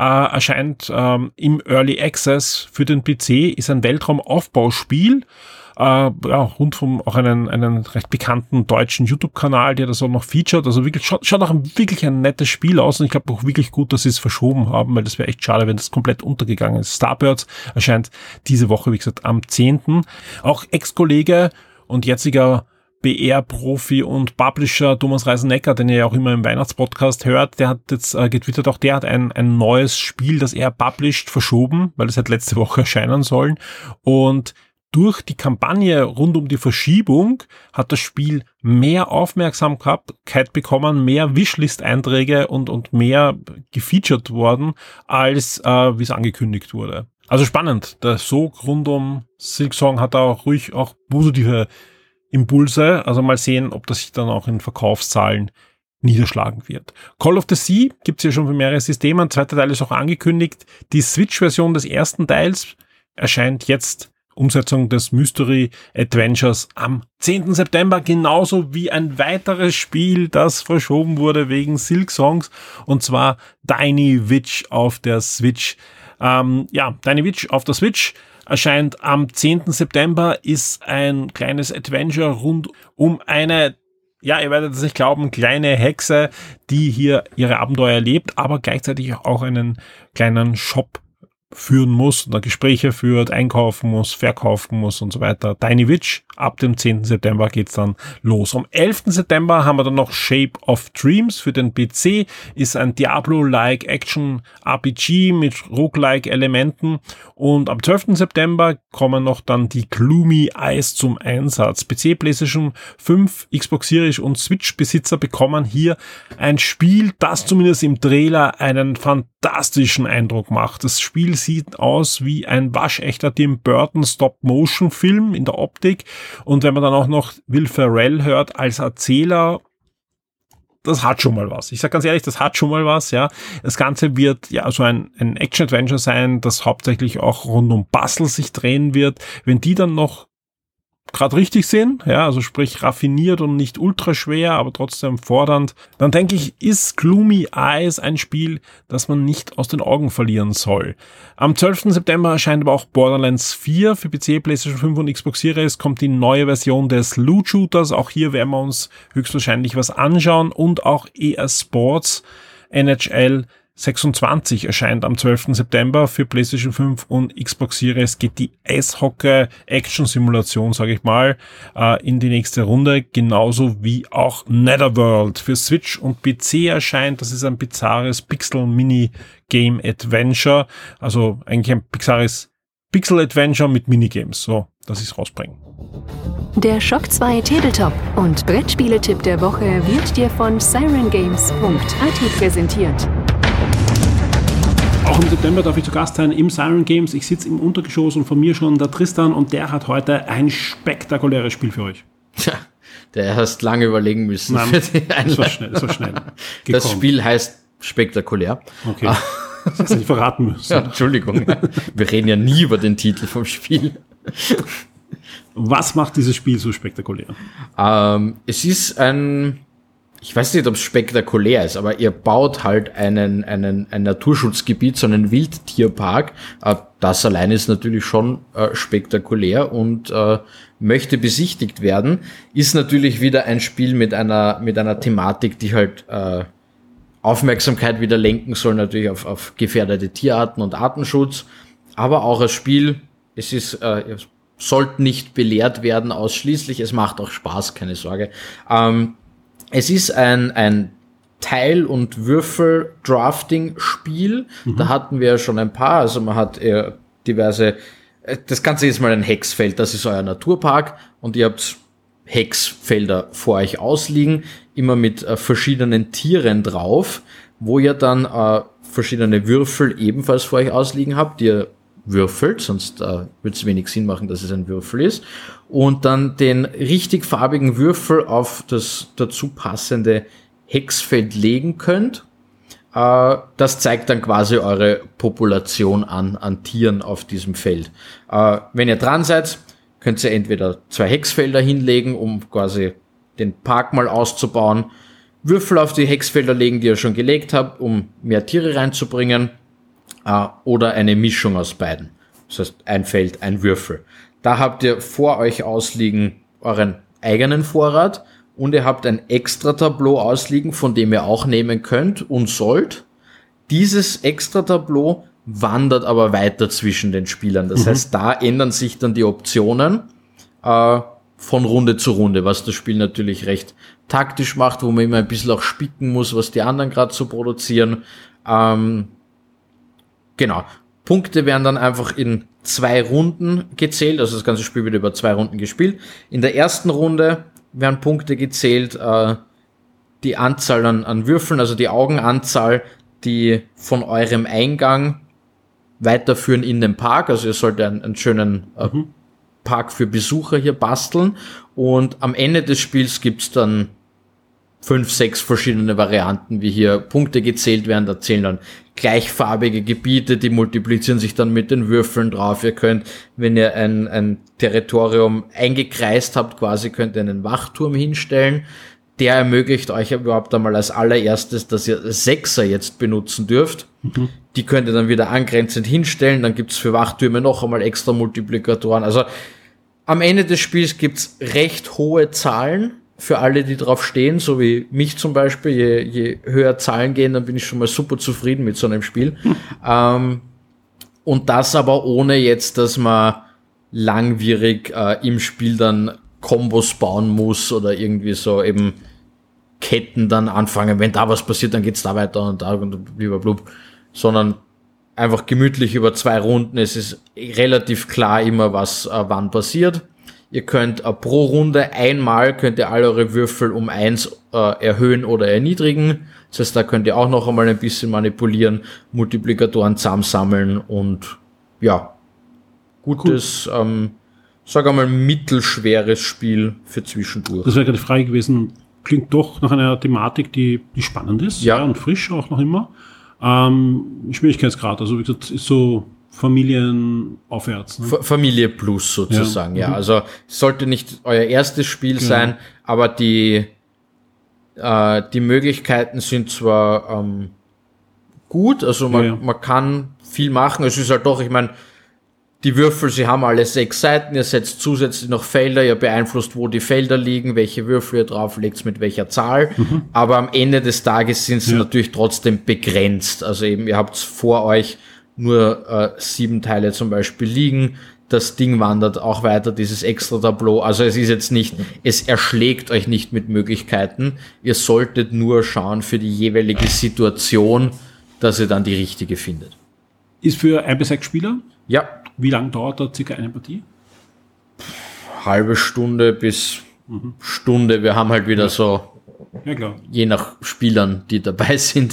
erscheint im Early Access für den PC, ist ein Weltraumaufbauspiel. rund vom auch einen recht bekannten deutschen YouTube-Kanal, der das auch noch featured. Also wirklich schaut auch wirklich ein nettes Spiel aus und ich glaube auch wirklich gut, dass sie es verschoben haben, weil das wäre echt schade, wenn das komplett untergegangen ist. Starbirds erscheint diese Woche, wie gesagt, am 10. Auch Ex-Kollege und jetziger BR-Profi und Publisher Thomas Reisenecker, den ihr ja auch immer im Weihnachtspodcast hört, der hat jetzt getwittert, auch der hat ein neues Spiel, das er published, verschoben, weil es halt letzte Woche erscheinen sollen. Und durch die Kampagne rund um die Verschiebung hat das Spiel mehr Aufmerksamkeit bekommen, mehr Wishlist-Einträge und mehr gefeatured worden, als wie es angekündigt wurde. Also spannend. Der Sog rund um Silksong hat auch ruhig auch positive Impulse. Also mal sehen, ob das sich dann auch in Verkaufszahlen niederschlagen wird. Call of the Sea gibt's ja schon für mehrere Systeme. Ein zweiter Teil ist auch angekündigt. Die Switch-Version des ersten Teils erscheint jetzt, Umsetzung des Mystery Adventures, am 10. September, genauso wie ein weiteres Spiel, das verschoben wurde wegen Silksongs, und zwar Tiny Witch auf der Switch. Tiny Witch auf der Switch erscheint am 10. September, ist ein kleines Adventure rund um eine, ja, ihr werdet es nicht glauben, kleine Hexe, die hier ihre Abenteuer erlebt, aber gleichzeitig auch einen kleinen Shop führen muss, da Gespräche führt, einkaufen muss, verkaufen muss und so weiter. Tiny Witch, ab dem 10. September geht's dann los. Am 11. September haben wir dann noch Shape of Dreams für den PC, ist ein Diablo-like Action-RPG mit Roguelike Elementen, und am 12. September kommen noch dann die Gloomy Eyes zum Einsatz. PC, PlayStation 5, Xbox Series und Switch-Besitzer bekommen hier ein Spiel, das zumindest im Trailer einen fantastischen Eindruck macht. Das Spiel sieht aus wie ein waschechter Tim Burton Stop-Motion-Film in der Optik, und wenn man dann auch noch Will Ferrell hört als Erzähler, das hat schon mal was. Ich sag ganz ehrlich, das hat schon mal was, ja. Das Ganze wird ja so ein Action-Adventure sein, das hauptsächlich auch rund um Puzzles sich drehen wird. Wenn die dann noch gerade richtig sind, ja, also sprich raffiniert und nicht ultra schwer, aber trotzdem fordernd, dann denke ich, ist Gloomy Eyes ein Spiel, das man nicht aus den Augen verlieren soll. Am 12. September erscheint aber auch Borderlands 4 für PC, PlayStation 5 und Xbox Series, kommt die neue Version des Loot-Shooters, auch hier werden wir uns höchstwahrscheinlich was anschauen, und auch EA Sports NHL 26 erscheint am 12. September für PlayStation 5 und Xbox Series, geht die Eishockey-Action-Simulation, sage ich mal, in die nächste Runde, genauso wie auch Netherworld für Switch und PC erscheint. Das ist ein bizarres Pixel-Mini-Game-Adventure, also eigentlich ein bizarres Pixel-Adventure mit Minigames, so, dass ich es rausbringe. Der Shock 2 Tabletop und Brettspieletipp der Woche wird dir von sirengames.at präsentiert. Auch im September darf ich zu Gast sein im Siren Games. Ich sitze im Untergeschoss und von mir schon der Tristan, und der hat heute ein spektakuläres Spiel für euch. Tja, der hast lange überlegen müssen. Nein, das war schnell gekommen. Das Spiel heißt spektakulär. Okay, das hast du nicht verraten müssen. Ja, Entschuldigung, wir reden ja nie über den Titel vom Spiel. Was macht dieses Spiel so spektakulär? Es ist ich weiß nicht, ob es spektakulär ist, aber ihr baut halt ein Naturschutzgebiet, so einen Wildtierpark. Das allein ist natürlich schon spektakulär und möchte besichtigt werden. Ist natürlich wieder ein Spiel mit einer Thematik, die halt Aufmerksamkeit wieder lenken soll, natürlich auf gefährdete Tierarten und Artenschutz. Aber auch als Spiel, es sollte nicht belehrt werden ausschließlich, es macht auch Spaß, keine Sorge. Es ist ein Teil- und Würfel-Drafting-Spiel. Da hatten wir schon ein paar, also man hat diverse, das Ganze ist mal ein Hexfeld, das ist euer Naturpark, und ihr habt Hexfelder vor euch ausliegen, immer mit verschiedenen Tieren drauf, wo ihr dann verschiedene Würfel ebenfalls vor euch ausliegen habt, die ihr würfelt, sonst würde es wenig Sinn machen, dass es ein Würfel ist, und dann den richtig farbigen Würfel auf das dazu passende Hexfeld legen könnt. Das zeigt dann quasi eure Population an Tieren auf diesem Feld. Wenn ihr dran seid, könnt ihr entweder 2 Hexfelder hinlegen, um quasi den Park mal auszubauen, Würfel auf die Hexfelder legen, die ihr schon gelegt habt, um mehr Tiere reinzubringen, oder eine Mischung aus beiden. Das heißt, ein Feld, ein Würfel. Da habt ihr vor euch ausliegen euren eigenen Vorrat und ihr habt ein Extra-Tableau ausliegen, von dem ihr auch nehmen könnt und sollt. Dieses Extra-Tableau wandert aber weiter zwischen den Spielern. Das heißt, da ändern sich dann die Optionen von Runde zu Runde, was das Spiel natürlich recht taktisch macht, wo man immer ein bisschen auch spicken muss, was die anderen gerade so produzieren. Genau. Punkte werden dann einfach in 2 Runden gezählt, also das ganze Spiel wird über 2 Runden gespielt. In der ersten Runde werden Punkte gezählt, die Anzahl an Würfeln, also die Augenanzahl, die von eurem Eingang weiterführen in den Park. Also ihr sollt einen schönen Park für Besucher hier basteln. Und am Ende des Spiels gibt's dann 5, 6 verschiedene Varianten, wie hier Punkte gezählt werden. Da zählen dann gleichfarbige Gebiete, die multiplizieren sich dann mit den Würfeln drauf. Ihr könnt, wenn ihr ein Territorium eingekreist habt, quasi könnt ihr einen Wachturm hinstellen. Der ermöglicht euch überhaupt einmal als allererstes, dass ihr 6er jetzt benutzen dürft. Die könnt ihr dann wieder angrenzend hinstellen. Dann gibt's für Wachtürme noch einmal extra Multiplikatoren. Also am Ende des Spiels gibt's recht hohe Zahlen für alle, die drauf stehen, so wie mich zum Beispiel. Je höher Zahlen gehen, dann bin ich schon mal super zufrieden mit so einem Spiel. Und das aber ohne jetzt, dass man langwierig im Spiel dann Kombos bauen muss oder irgendwie so eben Ketten dann anfangen. Wenn da was passiert, dann geht's da weiter und da und blablabla. Sondern einfach gemütlich über 2 Runden. Es ist relativ klar immer, was wann passiert. Ihr könnt pro Runde einmal könnt ihr alle eure Würfel um 1 erhöhen oder erniedrigen. Das heißt, da könnt ihr auch noch einmal ein bisschen manipulieren, Multiplikatoren zusammensammeln und ja, gutes, sag einmal mittelschweres Spiel für zwischendurch. Das wäre gerade die Frage gewesen, klingt doch nach einer Thematik, die spannend ist, ja, und frisch auch noch immer. Schwierigkeitsgrad, also wie gesagt, ist so familienaufwärts. Ne? Familie plus sozusagen, ja. Also es sollte nicht euer erstes Spiel sein, aber die Möglichkeiten sind zwar gut, also man kann viel machen. Es ist halt doch, ich meine, die Würfel, sie haben alle 6 Seiten, ihr setzt zusätzlich noch Felder, ihr beeinflusst, wo die Felder liegen, welche Würfel ihr drauflegt, mit welcher Zahl. Aber am Ende des Tages sind sie natürlich trotzdem begrenzt. Also eben, ihr habt vor euch nur 7 Teile zum Beispiel liegen. Das Ding wandert auch weiter, dieses Extra-Tableau. Also es ist jetzt nicht, es erschlägt euch nicht mit Möglichkeiten. Ihr solltet nur schauen für die jeweilige Situation, dass ihr dann die richtige findet. Ist für 1 bis 6 Spieler? Ja. Wie lange dauert da circa eine Partie? Halbe Stunde bis Stunde. Wir haben halt wieder so, klar, je nach Spielern, die dabei sind.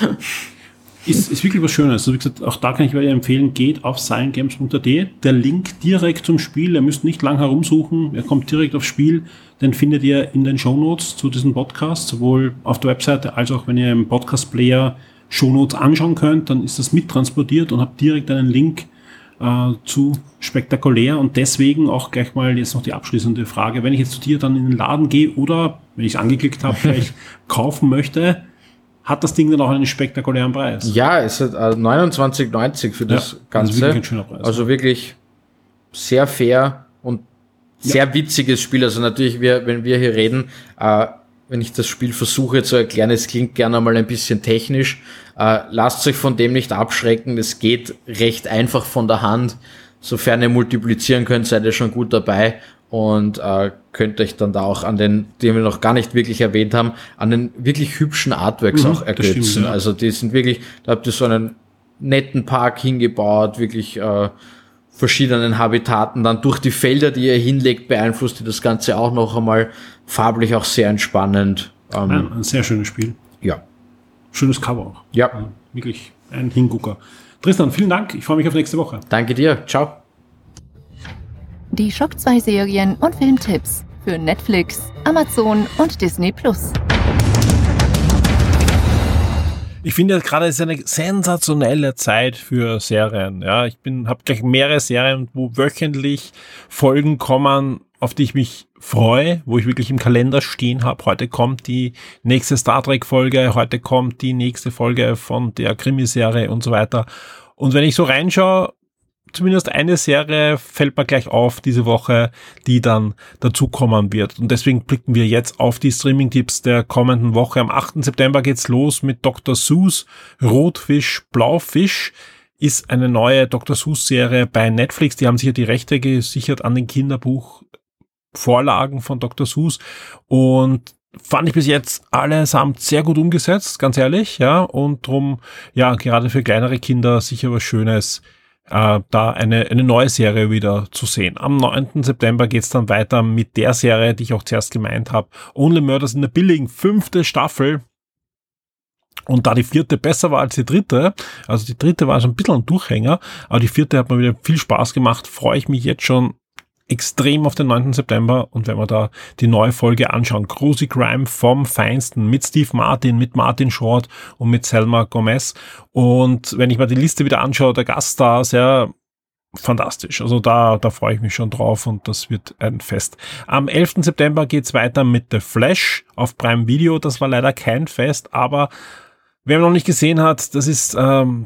Ist wirklich was Schönes. Also wie gesagt, auch da kann ich euch empfehlen, geht auf silentgames.at. Der Link direkt zum Spiel, ihr müsst nicht lang herumsuchen, er kommt direkt aufs Spiel, den findet ihr in den Shownotes zu diesem Podcast, sowohl auf der Webseite als auch wenn ihr im Podcast-Player Shownotes anschauen könnt, dann ist das mittransportiert und habt direkt einen Link zu spektakulär und deswegen auch gleich mal jetzt noch die abschließende Frage. Wenn ich jetzt zu dir dann in den Laden gehe oder, wenn ich es angeklickt habe, vielleicht kaufen möchte, hat das Ding dann auch einen spektakulären Preis? Ja, es hat 29,90 für das Ganze. Also wirklich ein schöner Preis. Also wirklich sehr fair und sehr witziges Spiel. Also natürlich, wenn wir hier reden, wenn ich das Spiel versuche zu erklären, es klingt gerne mal ein bisschen technisch. Lasst euch von dem nicht abschrecken. Es geht recht einfach von der Hand. Sofern ihr multiplizieren könnt, seid ihr schon gut dabei und könnt euch dann da auch an den wir noch gar nicht wirklich erwähnt haben, an den wirklich hübschen Artworks auch ergötzen. Stimmt, ja. Also die sind wirklich, da habt ihr so einen netten Park hingebaut, wirklich verschiedenen Habitaten. Dann durch die Felder, die ihr hinlegt, beeinflusst ihr das Ganze auch noch einmal. Farblich auch sehr entspannend. Ein sehr schönes Spiel. Ja. Schönes Cover auch. Ja. Wirklich ein Hingucker. Tristan, vielen Dank. Ich freue mich auf nächste Woche. Danke dir. Ciao. Die Shock 2 Serien und Filmtipps für Netflix, Amazon und Disney+. Ich finde gerade, es ist eine sensationelle Zeit für Serien. Ja, ich habe gleich mehrere Serien, wo wöchentlich Folgen kommen, auf die ich mich freue, wo ich wirklich im Kalender stehen habe. Heute kommt die nächste Star Trek Folge, heute kommt die nächste Folge von der Krimiserie und so weiter. Und wenn ich so reinschaue, zumindest eine Serie fällt mir gleich auf diese Woche, die dann dazukommen wird. Und deswegen blicken wir jetzt auf die Streaming-Tipps der kommenden Woche. Am 8. September geht's los mit Dr. Seuss, Rotfisch, Blaufisch. Ist eine neue Dr. Seuss-Serie bei Netflix. Die haben sich ja die Rechte gesichert an den Kinderbuchvorlagen von Dr. Seuss. Und fand ich bis jetzt allesamt sehr gut umgesetzt, ganz ehrlich, ja, und drum, ja, gerade für kleinere Kinder sicher was Schönes, da eine neue Serie wieder zu sehen. Am 9. September geht's dann weiter mit der Serie, die ich auch zuerst gemeint habe, Only Murders in the Building, 5. Staffel. Und da die 4. besser war als die 3., also die 3. war schon ein bisschen ein Durchhänger, aber die 4. hat mir wieder viel Spaß gemacht, freue ich mich jetzt schon extrem auf den 9. September und wenn wir da die neue Folge anschauen. Cozy Crime vom Feinsten mit Steve Martin, mit Martin Short und mit Selma Gomez. Und wenn ich mir die Liste wieder anschaue, der Gaststars, ja, fantastisch. Also da freue ich mich schon drauf und das wird ein Fest. Am 11. September geht's weiter mit The Flash auf Prime Video. Das war leider kein Fest, aber wer noch nicht gesehen hat, das ist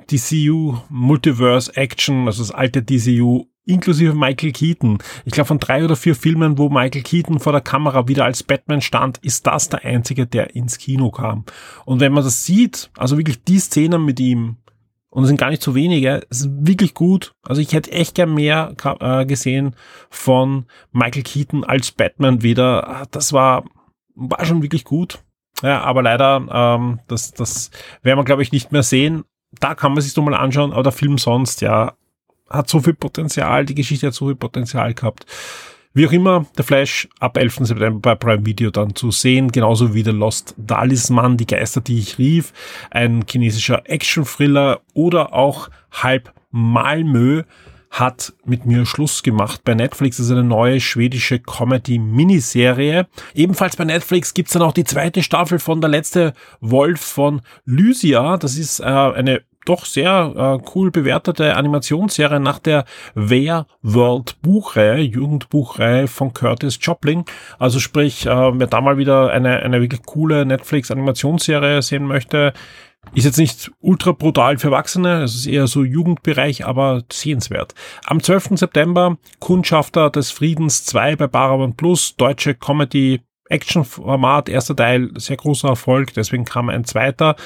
DCU Multiverse Action, also das alte DCU inklusive Michael Keaton. Ich glaube, von 3 oder 4 Filmen, wo Michael Keaton vor der Kamera wieder als Batman stand, ist das der einzige, der ins Kino kam. Und wenn man das sieht, also wirklich die Szenen mit ihm, und es sind gar nicht so wenige, es ist wirklich gut. Also ich hätte echt gern mehr gesehen von Michael Keaton als Batman wieder. Das war schon wirklich gut. Ja, aber leider, das werden wir, glaube ich, nicht mehr sehen. Da kann man sich doch mal anschauen, aber der Film sonst, ja, hat so viel Potenzial, die Geschichte hat so viel Potenzial gehabt. Wie auch immer, der Flash ab 11. September bei Prime Video dann zu sehen, genauso wie The Lost Talisman, die Geister, die ich rief, ein chinesischer Action-Thriller oder auch Halb Malmö hat mit mir Schluss gemacht bei Netflix. Das ist eine neue schwedische Comedy-Miniserie. Ebenfalls bei Netflix gibt's dann auch die 2. Staffel von Der letzte Wolf von Lycia. Das ist eine doch sehr cool bewertete Animationsserie nach der Werewolf Buchreihe, Jugendbuchreihe von Curtis Joplin. Also sprich, wer da mal wieder eine wirklich coole Netflix-Animationsserie sehen möchte, ist jetzt nicht ultra brutal für Erwachsene, es ist eher so Jugendbereich, aber sehenswert. Am 12. September Kundschafter des Friedens 2 bei Paramount Plus, deutsche Comedy Action-Format, erster Teil, sehr großer Erfolg, deswegen kam ein zweiter.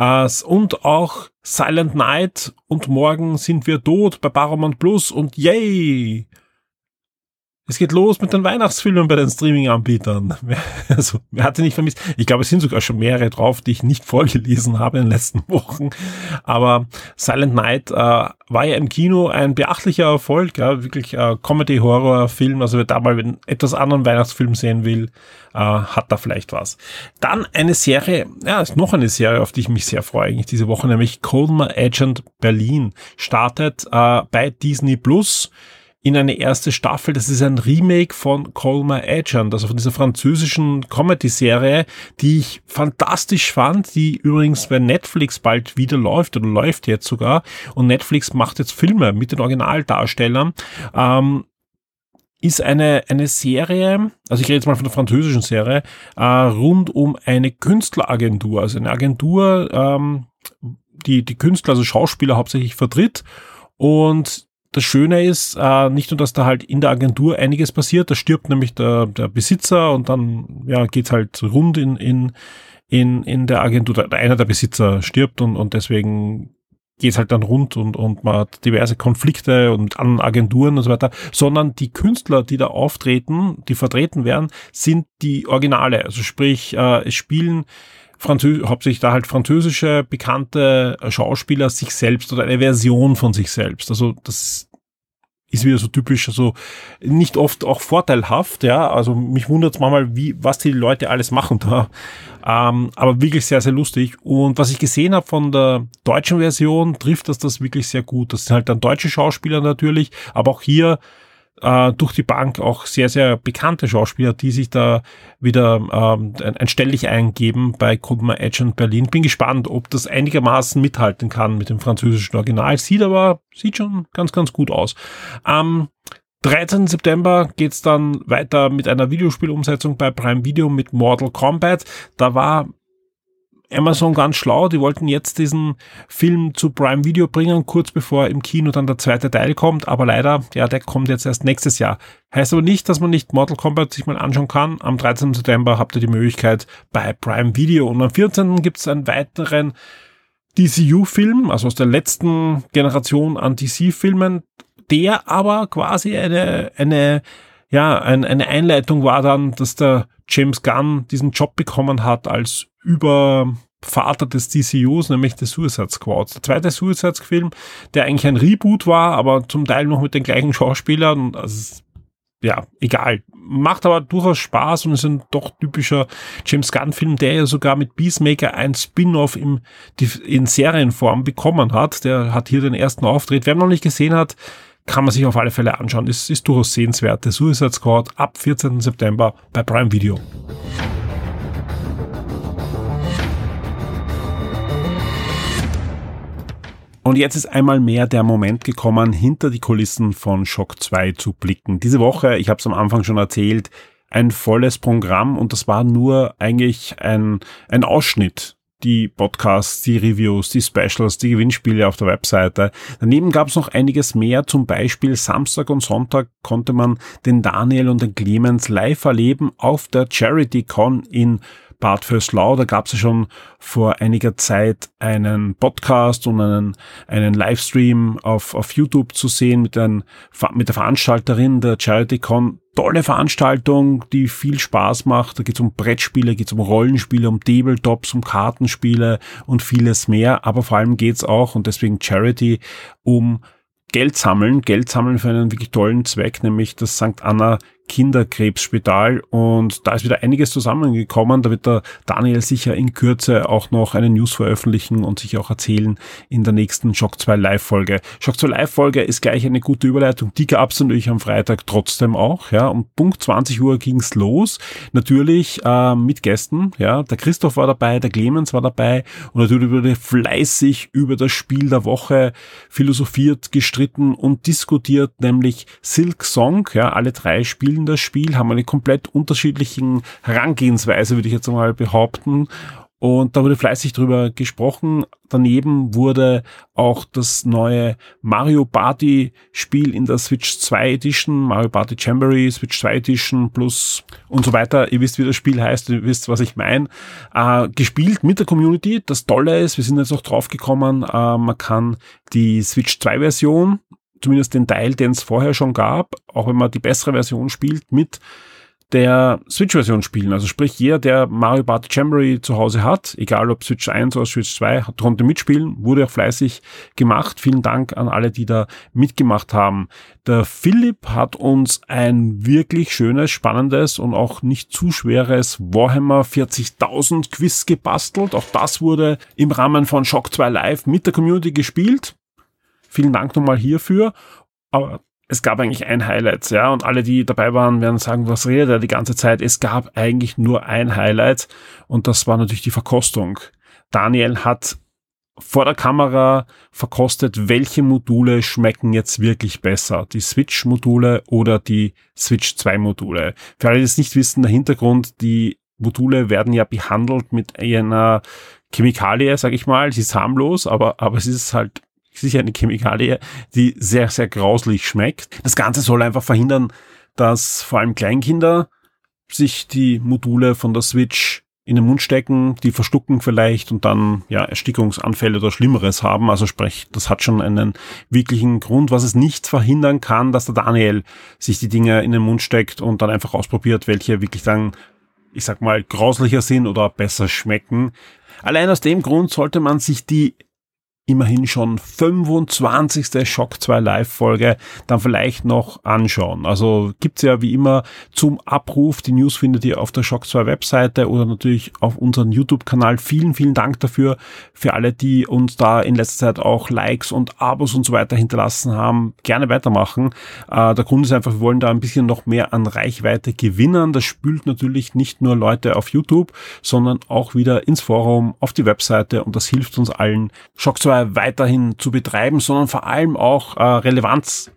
Und auch Silent Night und Morgen sind wir tot bei Paramount Plus und yay! Es geht los mit den Weihnachtsfilmen bei den Streaming-Anbietern. Also, wer hat sie nicht vermisst? Ich glaube, es sind sogar schon mehrere drauf, die ich nicht vorgelesen habe in den letzten Wochen. Aber Silent Night war ja im Kino ein beachtlicher Erfolg. Ja, wirklich Comedy-Horror-Film. Also wer da mal einen etwas anderen Weihnachtsfilm sehen will, hat da vielleicht was. Dann eine Serie, ja, ist noch eine Serie, auf die ich mich sehr freue eigentlich diese Woche, nämlich Colmar Agent Berlin. Startet bei Disney Plus in eine erste Staffel. Das ist ein Remake von Colmar Agent, also von dieser französischen Comedy-Serie, die ich fantastisch fand, die übrigens bei Netflix bald wieder läuft oder läuft jetzt sogar. Und Netflix macht jetzt Filme mit den Originaldarstellern. Ist eine Serie, also ich rede jetzt mal von der französischen Serie, rund um eine Künstleragentur, also eine Agentur, die Künstler, also Schauspieler hauptsächlich vertritt. Und das Schöne ist nicht nur, dass da halt in der Agentur einiges passiert, da stirbt nämlich der Besitzer und dann ja geht's halt rund in der Agentur, einer der Besitzer stirbt und deswegen geht's halt dann rund und man hat diverse Konflikte und mit anderen Agenturen und so weiter, sondern die Künstler, die da auftreten, die vertreten werden, sind die Originale, also sprich, es spielen hauptsächlich da halt französische bekannte Schauspieler sich selbst oder eine Version von sich selbst. Also das ist wieder so typisch, also nicht oft auch vorteilhaft, ja, also mich wundert es manchmal, was die Leute alles machen da, aber wirklich sehr, sehr lustig. Und was ich gesehen habe von der deutschen Version, trifft das wirklich sehr gut. Das sind halt dann deutsche Schauspieler natürlich, aber auch hier durch die Bank auch sehr, sehr bekannte Schauspieler, die sich da wieder ein Stelldichein eingeben bei Colmar Agent Berlin. Bin gespannt, ob das einigermaßen mithalten kann mit dem französischen Original. Sieht schon ganz, ganz gut aus. Am 13. September geht's dann weiter mit einer Videospielumsetzung bei Prime Video mit Mortal Kombat. Da war Amazon ganz schlau, die wollten jetzt diesen Film zu Prime Video bringen, kurz bevor im Kino dann der zweite Teil kommt, aber leider, ja, der kommt jetzt erst nächstes Jahr. Heißt aber nicht, dass man nicht Mortal Kombat sich mal anschauen kann. Am 13. September habt ihr die Möglichkeit bei Prime Video und am 14. gibt es einen weiteren DCU-Film, also aus der letzten Generation an DC-Filmen, der aber quasi eine Einleitung war dann, dass der James Gunn diesen Job bekommen hat als Übervater des DCUs, nämlich der Suicide Squad. Der zweite Suicide Film, der eigentlich ein Reboot war, aber zum Teil noch mit den gleichen Schauspielern. Also, ja, egal. Macht aber durchaus Spaß und ist ein doch typischer James Gunn-Film, der ja sogar mit Peacemaker ein Spin-off in Serienform bekommen hat. Der hat hier den ersten Auftritt. Wer ihn noch nicht gesehen hat, kann man sich auf alle Fälle anschauen. Ist durchaus sehenswert. Der Suicide Squad ab 14. September bei Prime Video. Und jetzt ist einmal mehr der Moment gekommen, hinter die Kulissen von Shock 2 zu blicken. Diese Woche, ich habe es am Anfang schon erzählt, ein volles Programm und das war nur eigentlich ein Ausschnitt. Die Podcasts, die Reviews, die Specials, die Gewinnspiele auf der Webseite. Daneben gab es noch einiges mehr. Zum Beispiel Samstag und Sonntag konnte man den Daniel und den Clemens live erleben auf der CharityCon in Bad Vöslau. Da gab es ja schon vor einiger Zeit einen Podcast und einen Livestream auf YouTube zu sehen mit der Veranstalterin der CharityCon. Tolle Veranstaltung, die viel Spaß macht. Da geht es um Brettspiele, geht es um Rollenspiele, um Tabletops, um Kartenspiele und vieles mehr. Aber vor allem geht es auch, und deswegen Charity, um Geld sammeln für einen wirklich tollen Zweck, nämlich das St. Anna Kinderkrebsspital, und da ist wieder einiges zusammengekommen. Da wird der Daniel sicher in Kürze auch noch eine News veröffentlichen und sich auch erzählen in der nächsten Shock 2 Live-Folge. Shock 2 Live-Folge ist gleich eine gute Überleitung. Die gab es natürlich am Freitag trotzdem auch. Ja, um Punkt 20 Uhr ging's los. Natürlich mit Gästen. Ja, der Christoph war dabei, der Clemens war dabei und natürlich wurde fleißig über das Spiel der Woche philosophiert, gestritten und diskutiert, nämlich Silk Song. Ja, alle drei spielen das Spiel, haben eine komplett unterschiedlichen Herangehensweise, würde ich jetzt mal behaupten. Und da wurde fleißig drüber gesprochen. Daneben wurde auch das neue Mario Party Spiel in der Switch 2 Edition, Mario Party Jamboree, Switch 2 Edition Plus und so weiter. Ihr wisst, wie das Spiel heißt, ihr wisst, was ich meine. Gespielt mit der Community. Das Tolle ist, wir sind jetzt auch drauf gekommen, man kann die Switch 2 Version, zumindest den Teil, den es vorher schon gab, auch wenn man die bessere Version spielt, mit der Switch-Version spielen. Also sprich, jeder, der Mario Party Jamboree zu Hause hat, egal ob Switch 1 oder Switch 2, konnte mitspielen, wurde auch fleißig gemacht. Vielen Dank an alle, die da mitgemacht haben. Der Philipp hat uns ein wirklich schönes, spannendes und auch nicht zu schweres Warhammer 40.000 Quiz gebastelt. Auch das wurde im Rahmen von Shock 2 Live mit der Community gespielt. Vielen Dank nochmal hierfür. Aber es gab eigentlich ein Highlight, ja, und alle, die dabei waren, werden sagen, was redet er die ganze Zeit? Es gab eigentlich nur ein Highlight und das war natürlich die Verkostung. Daniel hat vor der Kamera verkostet, welche Module schmecken jetzt wirklich besser. Die Switch-Module oder die Switch 2-Module. Für alle, die es nicht wissen, der Hintergrund, die Module werden ja behandelt mit einer Chemikalie, sag ich mal. Sie ist harmlos, aber es ist halt sicher eine Chemikalie, die sehr, sehr grauslich schmeckt. Das Ganze soll einfach verhindern, dass vor allem Kleinkinder sich die Module von der Switch in den Mund stecken, die verstucken vielleicht und dann ja Erstickungsanfälle oder Schlimmeres haben. Also sprich, das hat schon einen wirklichen Grund, was es nicht verhindern kann, dass der Daniel sich die Dinge in den Mund steckt und dann einfach ausprobiert, welche wirklich dann, ich sag mal, grauslicher sind oder besser schmecken. Allein aus dem Grund sollte man sich die immerhin schon 25. Shock 2 Live-Folge dann vielleicht noch anschauen. Also gibt's ja wie immer zum Abruf. Die News findet ihr auf der Shock 2 Webseite oder natürlich auf unserem YouTube-Kanal. Vielen, vielen Dank dafür, für alle, die uns da in letzter Zeit auch Likes und Abos und so weiter hinterlassen haben. Gerne weitermachen. Der Grund ist einfach, wir wollen da ein bisschen noch mehr an Reichweite gewinnen. Das spült natürlich nicht nur Leute auf YouTube, sondern auch wieder ins Forum, auf die Webseite, und das hilft uns allen, Shock 2 weiterhin zu betreiben, sondern vor allem auch Relevanz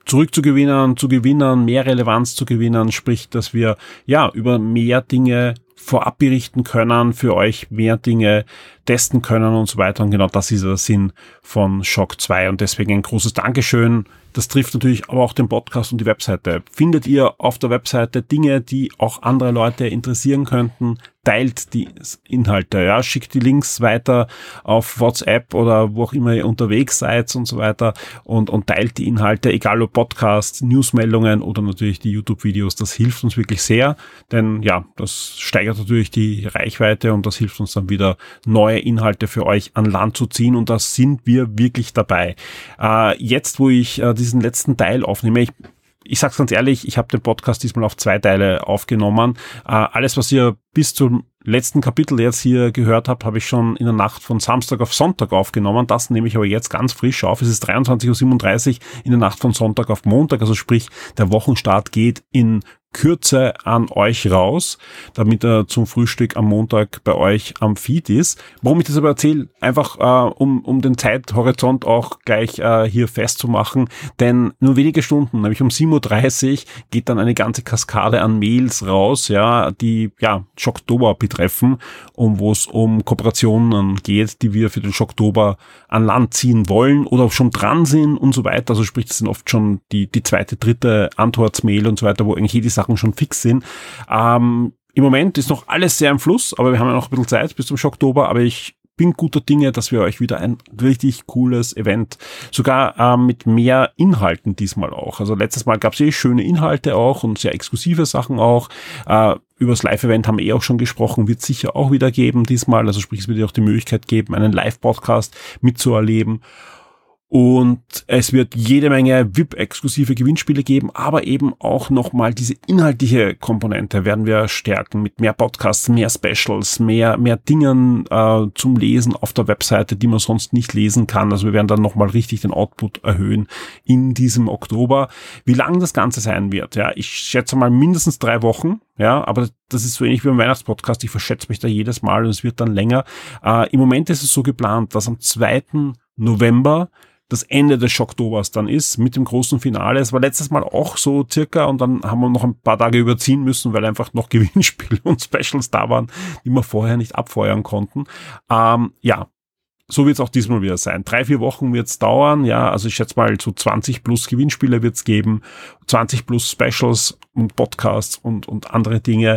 zurückzugewinnen, mehr Relevanz zu gewinnen, sprich, dass wir ja über mehr Dinge vorab berichten können, für euch mehr Dinge testen können und so weiter. Und genau das ist der Sinn von Shock 2 und deswegen ein großes Dankeschön. Das trifft natürlich aber auch den Podcast und die Webseite. Findet ihr auf der Webseite Dinge, die auch andere Leute interessieren könnten, teilt die Inhalte, ja, schickt die Links weiter auf WhatsApp oder wo auch immer ihr unterwegs seid und so weiter und teilt die Inhalte, egal ob Podcasts, Newsmeldungen oder natürlich die YouTube-Videos. Das hilft uns wirklich sehr, denn ja, das steigert natürlich die Reichweite und das hilft uns dann wieder, neue Inhalte für euch an Land zu ziehen und da sind wir wirklich dabei. Jetzt, wo ich diesen letzten Teil aufnehme, ich sag's ganz ehrlich, ich habe den Podcast diesmal auf 2 Teile aufgenommen. Alles, was ihr bis zum letzten Kapitel jetzt hier gehört habt, habe ich schon in der Nacht von Samstag auf Sonntag aufgenommen. Das nehme ich aber jetzt ganz frisch auf. Es ist 23:37 Uhr in der Nacht von Sonntag auf Montag. Also sprich, der Wochenstart geht in Kürze an euch raus, damit er zum Frühstück am Montag bei euch am Feed ist. Warum ich das aber erzähle, einfach um den Zeithorizont auch gleich hier festzumachen, denn nur wenige Stunden, nämlich um 7:30 Uhr geht dann eine ganze Kaskade an Mails raus, ja, die ja Shocktober betreffen, wo es um Kooperationen geht, die wir für den Shocktober an Land ziehen wollen oder schon dran sind und so weiter. Also sprich, das sind oft schon die zweite, dritte Antwortsmail und so weiter, wo eigentlich jede Sachen schon fix sind. Im Moment ist noch alles sehr im Fluss, aber wir haben ja noch ein bisschen Zeit bis zum Shocktober, aber ich bin guter Dinge, dass wir euch wieder ein richtig cooles Event, sogar mit mehr Inhalten diesmal auch. Also letztes Mal gab es schöne Inhalte auch und sehr exklusive Sachen auch. Über das Live-Event haben wir auch schon gesprochen, wird sicher auch wieder geben diesmal. Also sprich, es wird auch die Möglichkeit geben, einen Live-Podcast mitzuerleben. Und es wird jede Menge VIP-exklusive Gewinnspiele geben, aber eben auch nochmal diese inhaltliche Komponente werden wir stärken mit mehr Podcasts, mehr Specials, mehr Dingen zum Lesen auf der Webseite, die man sonst nicht lesen kann. Also wir werden dann nochmal richtig den Output erhöhen in diesem Oktober. Wie lang das Ganze sein wird, ja, ich schätze mal mindestens 3 Wochen. Ja, aber das ist so ähnlich wie beim Weihnachtspodcast. Ich verschätze mich da jedes Mal und es wird dann länger. Im Moment ist es so geplant, dass am 2. November das Ende des Schocktobers dann ist, mit dem großen Finale. Es war letztes Mal auch so circa und dann haben wir noch ein paar Tage überziehen müssen, weil einfach noch Gewinnspiele und Specials da waren, die wir vorher nicht abfeuern konnten. Ja, so wird es auch diesmal wieder sein. 3-4 Wochen wird es dauern, ja, also ich schätze mal so 20 plus Gewinnspiele wird es geben, 20 plus Specials und Podcasts und andere Dinge.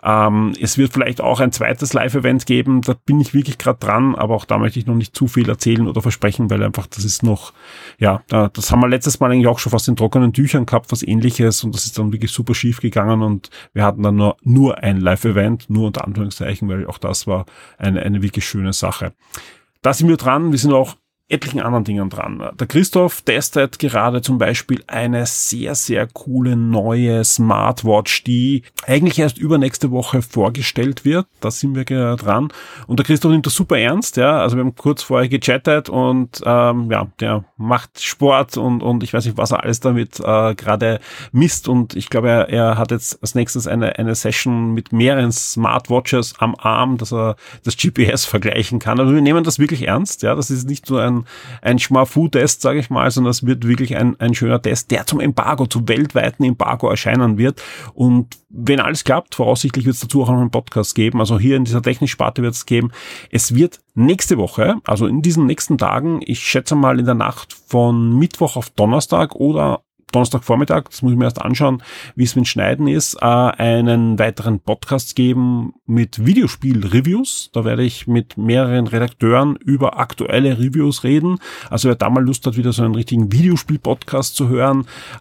Es wird vielleicht auch ein zweites Live-Event geben, da bin ich wirklich gerade dran, aber auch da möchte ich noch nicht zu viel erzählen oder versprechen, weil einfach das ist noch, ja, das haben wir letztes Mal eigentlich auch schon fast in trockenen Tüchern gehabt, was Ähnliches und das ist dann wirklich super schief gegangen und wir hatten dann nur ein Live-Event, nur unter Anführungszeichen, weil auch das war eine wirklich schöne Sache. Da sind wir dran, wir sind auch etlichen anderen Dingen dran. Der Christoph testet gerade zum Beispiel eine sehr, sehr coole neue Smartwatch, die eigentlich erst übernächste Woche vorgestellt wird. Da sind wir gerade dran. Und der Christoph nimmt das super ernst, ja. Also wir haben kurz vorher gechattet und ja, der macht Sport und ich weiß nicht, was er alles damit gerade misst. Und ich glaube, er hat jetzt als nächstes eine Session mit mehreren Smartwatches am Arm, dass er das GPS vergleichen kann. Also wir nehmen das wirklich ernst, ja. Das ist nicht nur ein Schmafu-Test, sage ich mal, sondern es wird wirklich ein schöner Test, der zum weltweiten Embargo erscheinen wird. Und wenn alles klappt, voraussichtlich wird es dazu auch noch einen Podcast geben. Also hier in dieser Techniksparte wird es geben. Es wird nächste Woche, also in diesen nächsten Tagen, ich schätze mal in der Nacht von Mittwoch auf Donnerstag oder Donnerstagvormittag, das muss ich mir erst anschauen, wie es mit Schneiden ist, einen weiteren Podcast geben mit Videospiel-Reviews. Da werde ich mit mehreren Redakteuren über aktuelle Reviews reden. Also wer da mal Lust hat, wieder so einen richtigen Videospiel-Podcast zu hören,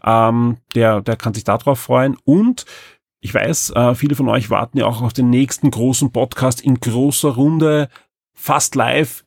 der kann sich darauf freuen. Und ich weiß, viele von euch warten ja auch auf den nächsten großen Podcast in großer Runde, fast live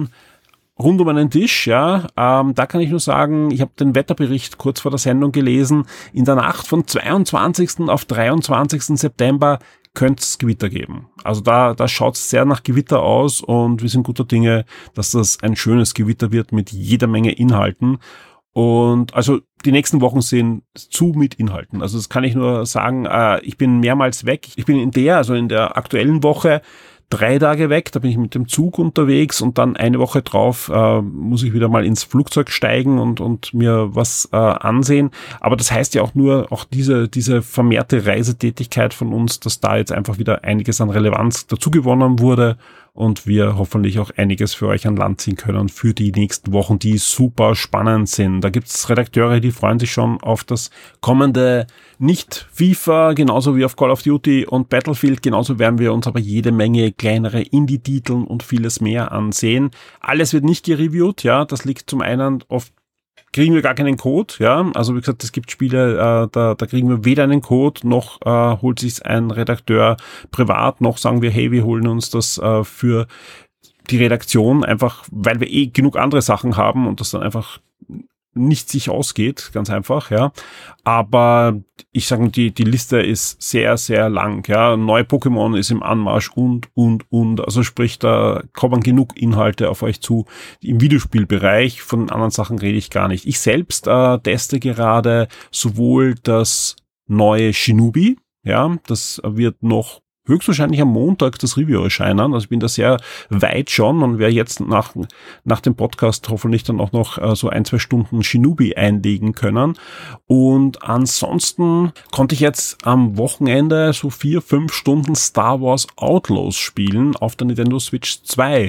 rund um einen Tisch, ja. Da kann ich nur sagen, ich habe den Wetterbericht kurz vor der Sendung gelesen. In der Nacht von 22. auf 23. September könnte es Gewitter geben. Also da schaut es sehr nach Gewitter aus und wir sind guter Dinge, dass das ein schönes Gewitter wird mit jeder Menge Inhalten. Und also die nächsten Wochen sind mit Inhalten. Also das kann ich nur sagen, ich bin mehrmals weg. Ich bin in der aktuellen Woche 3 Tage weg, da bin ich mit dem Zug unterwegs und dann eine Woche drauf muss ich wieder mal ins Flugzeug steigen und mir was ansehen. Aber das heißt ja auch nur, auch diese vermehrte Reisetätigkeit von uns, dass da jetzt einfach wieder einiges an Relevanz dazu gewonnen wurde und wir hoffentlich auch einiges für euch an Land ziehen können für die nächsten Wochen, die super spannend sind. Da gibt's Redakteure, die freuen sich schon auf das kommende nicht FIFA, genauso wie auf Call of Duty und Battlefield. Genauso werden wir uns aber jede Menge kleinere Indie-Titeln und vieles mehr ansehen. Alles wird nicht gereviewt, ja. Das liegt zum einen oft kriegen wir gar keinen Code, ja. Also wie gesagt, es gibt Spiele, da kriegen wir weder einen Code, noch holt sich ein Redakteur privat, noch sagen wir, hey, wir holen uns das für die Redaktion, einfach weil wir genug andere Sachen haben und das dann einfach nicht sich ausgeht, ganz einfach, ja. Aber ich sage, die Liste ist sehr, sehr lang, ja. Neue Pokémon ist im Anmarsch und. Also sprich, da kommen genug Inhalte auf euch zu im Videospielbereich. Von anderen Sachen rede ich gar nicht. Ich selbst teste gerade sowohl das neue Shinobi, ja, das wird noch höchstwahrscheinlich am Montag das Review erscheinen. Also ich bin da sehr weit schon und werde jetzt nach dem Podcast hoffentlich dann auch noch so 1-2 Stunden Shinobi einlegen können. Und ansonsten konnte ich jetzt am Wochenende so 4-5 Stunden Star Wars Outlaws spielen auf der Nintendo Switch 2.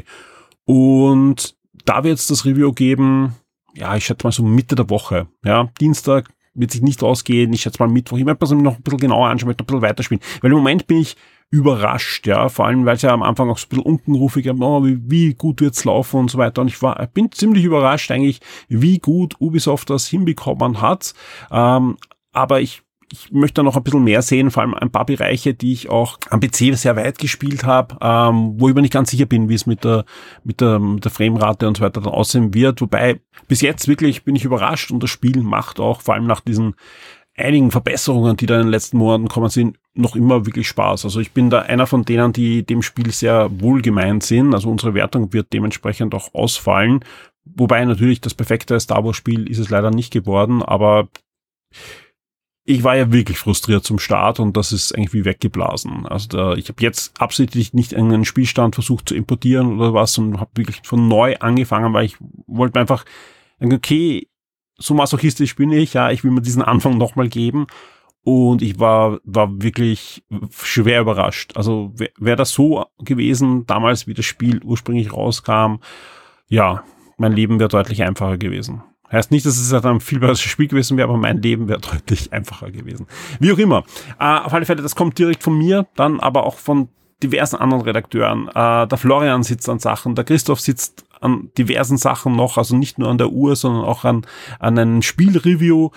Und da wird es das Review geben, ja, ich schätze mal so Mitte der Woche. Ja, Dienstag wird sich nicht ausgehen. Ich schätze mal Mittwoch. Ich möchte mir noch ein bisschen genauer anschauen, möchte noch ein bisschen weiterspielen. Weil im Moment bin ich überrascht, ja, vor allem, weil es ja am Anfang auch so ein bisschen unkenrufig war, wie gut wird's laufen und so weiter. Und ich bin ziemlich überrascht eigentlich, wie gut Ubisoft das hinbekommen hat. Aber ich möchte noch ein bisschen mehr sehen, vor allem ein paar Bereiche, die ich auch am PC sehr weit gespielt habe, wo ich mir nicht ganz sicher bin, wie es mit der Framerate und so weiter dann aussehen wird. Wobei, bis jetzt wirklich bin ich überrascht und das Spiel macht auch, vor allem nach diesen einigen Verbesserungen, die da in den letzten Monaten kommen sind, noch immer wirklich Spaß. Also ich bin da einer von denen, die dem Spiel sehr wohlgemeint sind. Also unsere Wertung wird dementsprechend auch ausfallen. Wobei natürlich das perfekte Star Wars Spiel ist es leider nicht geworden, aber ich war ja wirklich frustriert zum Start und das ist irgendwie weggeblasen. Also ich habe jetzt absichtlich nicht einen Spielstand versucht zu importieren oder was und habe wirklich von neu angefangen, weil ich wollte mir einfach, okay, so masochistisch bin ich, ja, ich will mir diesen Anfang nochmal geben und ich war wirklich schwer überrascht. Also wäre das so gewesen, damals wie das Spiel ursprünglich rauskam, ja, mein Leben wäre deutlich einfacher gewesen. Heißt nicht, dass es ein viel besseres Spiel gewesen wäre, aber mein Leben wäre deutlich einfacher gewesen. Wie auch immer. Auf alle Fälle, das kommt direkt von mir, dann aber auch von diversen anderen Redakteuren. Der Florian sitzt an Sachen, der Christoph sitzt an diversen Sachen noch, also nicht nur an der Uhr, sondern auch an einem Spielreview.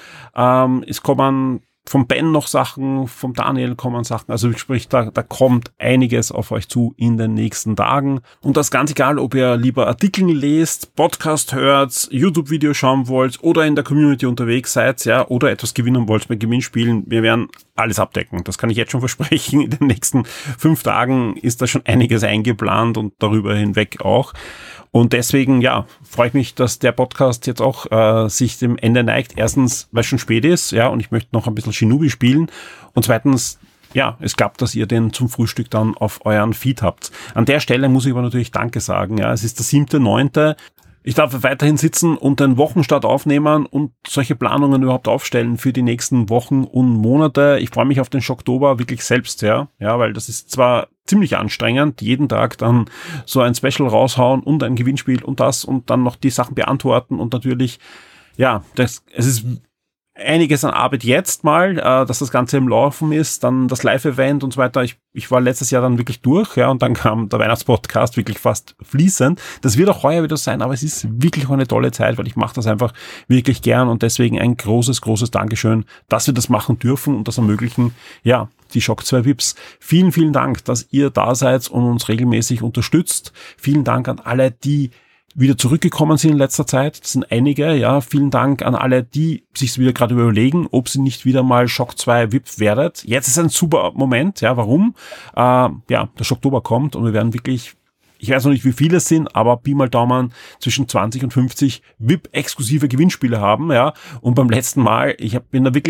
Es kommen vom Ben noch Sachen, vom Daniel kommen Sachen, also sprich, da kommt einiges auf euch zu in den nächsten Tagen. Und das ganz egal, ob ihr lieber Artikel lest, Podcast hört, YouTube-Video schauen wollt oder in der Community unterwegs seid, ja, oder etwas gewinnen wollt bei Gewinnspielen, wir werden alles abdecken. Das kann ich jetzt schon versprechen. In den nächsten 5 Tagen ist da schon einiges eingeplant und darüber hinweg auch. Und deswegen, ja, freue ich mich, dass der Podcast jetzt auch sich dem Ende neigt. Erstens, weil es schon spät ist, ja, und ich möchte noch ein bisschen Shinobi spielen. Und zweitens, ja, es klappt, dass ihr den zum Frühstück dann auf euren Feed habt. An der Stelle muss ich aber natürlich Danke sagen. Ja, es ist der 7.9. Ich darf weiterhin sitzen und den Wochenstart aufnehmen und solche Planungen überhaupt aufstellen für die nächsten Wochen und Monate. Ich freue mich auf den Schocktober wirklich selbst, ja, weil das ist zwar ziemlich anstrengend, jeden Tag dann so ein Special raushauen und ein Gewinnspiel und das und dann noch die Sachen beantworten und natürlich, ja, es ist einiges an Arbeit jetzt mal, dass das Ganze im Laufen ist, dann das Live-Event und so weiter. Ich war letztes Jahr dann wirklich durch, ja, und dann kam der Weihnachtspodcast wirklich fast fließend. Das wird auch heuer wieder sein, aber es ist wirklich auch eine tolle Zeit, weil ich mache das einfach wirklich gern und deswegen ein großes Dankeschön, dass wir das machen dürfen und das ermöglichen, ja, die Shock 2 VIPs. Vielen, vielen Dank, dass ihr da seid und uns regelmäßig unterstützt. Vielen Dank an alle, die wieder zurückgekommen sind in letzter Zeit. Das sind einige, ja. Vielen Dank an alle, die sich wieder gerade überlegen, ob sie nicht wieder mal Shock 2 VIP werdet. Jetzt ist ein super Moment, ja. Warum? Ja, der Schocktober kommt und wir werden wirklich, ich weiß noch nicht, wie viele es sind, aber Pi mal Daumen zwischen 20 und 50 VIP-exklusive Gewinnspiele haben, ja. Und beim letzten Mal, bin da wirklich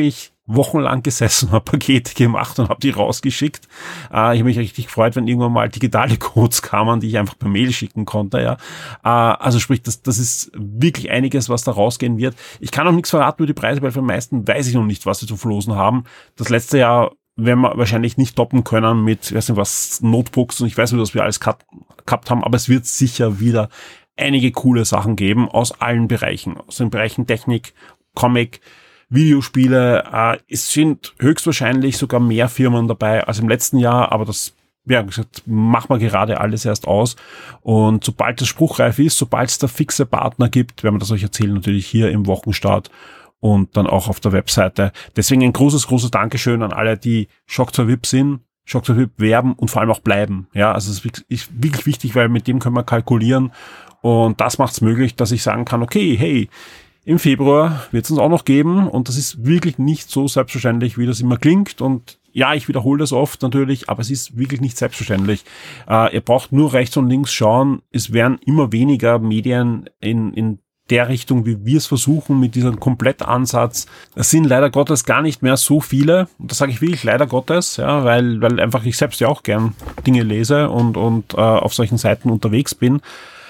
wochenlang gesessen, habe Pakete gemacht und habe die rausgeschickt. Ich habe mich richtig gefreut, wenn irgendwann mal digitale Codes kamen, die ich einfach per Mail schicken konnte. Ja, also sprich, das ist wirklich einiges, was da rausgehen wird. Ich kann auch nichts verraten über die Preise, weil für die meisten weiß ich noch nicht, was sie zu verlosen haben. Das letzte Jahr werden wir wahrscheinlich nicht toppen können mit, ich weiß nicht was, Notebooks und ich weiß nicht, was wir alles gehabt haben, aber es wird sicher wieder einige coole Sachen geben aus allen Bereichen, aus den Bereichen Technik, Comic, Videospiele. Es sind höchstwahrscheinlich sogar mehr Firmen dabei als im letzten Jahr, aber das, ja, gesagt, machen wir gerade alles erst aus. Und sobald das spruchreif ist, sobald es da fixe Partner gibt, werden wir das euch erzählen, natürlich hier im Wochenstart und dann auch auf der Webseite. Deswegen ein großes Dankeschön an alle, die Shock 2 VIP sind, Shock 2 VIP werben und vor allem auch bleiben. Ja, also es ist wirklich wichtig, weil mit dem können wir kalkulieren und das macht es möglich, dass ich sagen kann, okay, hey, im Februar wird es uns auch noch geben und das ist wirklich nicht so selbstverständlich, wie das immer klingt und ja, ich wiederhole das oft natürlich, aber es ist wirklich nicht selbstverständlich. Ihr braucht nur rechts und links schauen, es werden immer weniger Medien in der Richtung, wie wir es versuchen mit diesem Komplettansatz. Es sind leider Gottes gar nicht mehr so viele und das sage ich wirklich leider Gottes, ja, weil einfach ich selbst ja auch gern Dinge lese und auf solchen Seiten unterwegs bin.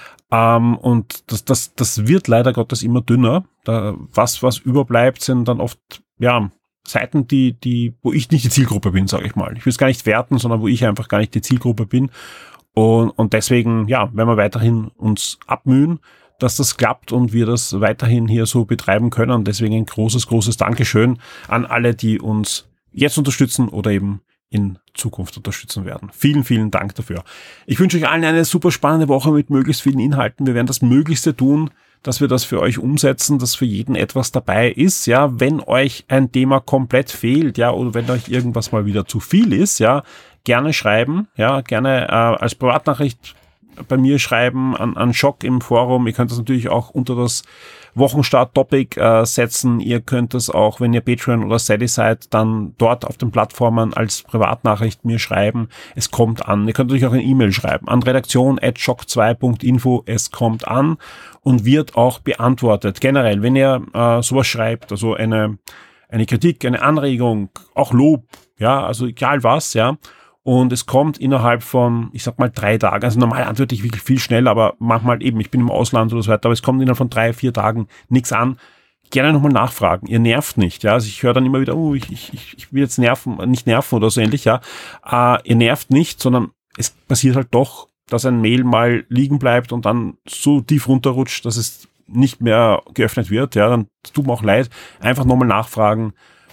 Und das wird leider Gottes immer dünner. Was überbleibt, sind dann oft, ja, Seiten, wo ich nicht die Zielgruppe bin, sage ich mal. Ich will es gar nicht werten, sondern wo ich einfach gar nicht die Zielgruppe bin. Und deswegen, ja, werden wir weiterhin uns abmühen, dass das klappt und wir das weiterhin hier so betreiben können. Deswegen ein großes Dankeschön an alle, die uns jetzt unterstützen oder eben in Zukunft unterstützen werden. Vielen Dank dafür. Ich wünsche euch allen eine super spannende Woche mit möglichst vielen Inhalten. Wir werden das Möglichste tun, dass wir das für euch umsetzen, dass für jeden etwas dabei ist. Ja, wenn euch ein Thema komplett fehlt, ja, oder wenn euch irgendwas mal wieder zu viel ist, ja, gerne schreiben, ja, gerne als Privatnachricht bei mir schreiben, an Shock im Forum. Ihr könnt das natürlich auch unter das Wochenstart-Topic setzen. Ihr könnt das auch, wenn ihr Patreon oder Steady seid, dann dort auf den Plattformen als Privatnachricht mir schreiben. Es kommt an. Ihr könnt natürlich auch eine E-Mail schreiben an redaktion@shock2.info. Es kommt an und wird auch beantwortet. Generell, wenn ihr sowas schreibt, also eine Kritik, eine Anregung, auch Lob, ja, also egal was, ja, und es kommt innerhalb von, ich sag mal, 3 Tagen. Also normal antworte ich wirklich viel schneller, aber manchmal eben, ich bin im Ausland oder so weiter, aber es kommt innerhalb von 3-4 Tagen nichts an. Gerne nochmal nachfragen. Ihr nervt nicht, ja. Also ich höre dann immer wieder, ich will jetzt nicht nerven oder so ähnlich, ja. Ihr nervt nicht, sondern es passiert halt doch, dass ein Mail mal liegen bleibt und dann so tief runterrutscht, dass es nicht mehr geöffnet wird, ja. Dann tut mir auch leid. Einfach nochmal nachfragen.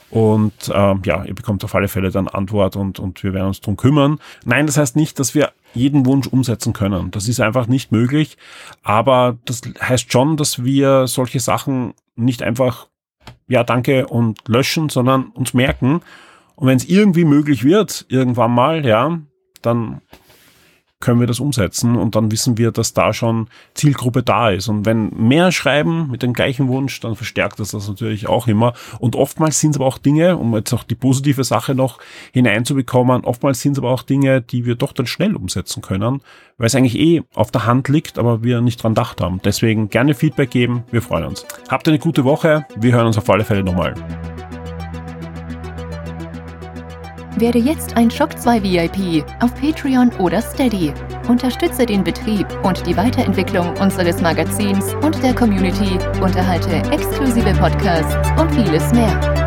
Und ja, ihr bekommt auf alle Fälle dann Antwort und wir werden uns drum kümmern. Nein, das heißt nicht, dass wir jeden Wunsch umsetzen können. Das ist einfach nicht möglich. Aber das heißt schon, dass wir solche Sachen nicht einfach, ja, danke und löschen, sondern uns merken. Und wenn es irgendwie möglich wird, irgendwann mal, ja, dann können wir das umsetzen und dann wissen wir, dass da schon Zielgruppe da ist. Und wenn mehr schreiben mit dem gleichen Wunsch, dann verstärkt das natürlich auch immer. Und oftmals sind es aber auch Dinge, um jetzt auch die positive Sache noch hineinzubekommen, oftmals sind es aber auch Dinge, die wir doch dann schnell umsetzen können, weil es eigentlich auf der Hand liegt, aber wir nicht dran gedacht haben. Deswegen gerne Feedback geben, wir freuen uns. Habt eine gute Woche, wir hören uns auf alle Fälle nochmal. Werde jetzt ein Shock 2 VIP auf Patreon oder Steady. Unterstütze den Betrieb und die Weiterentwicklung unseres Magazins und der Community, unterhalte exklusive Podcasts und vieles mehr.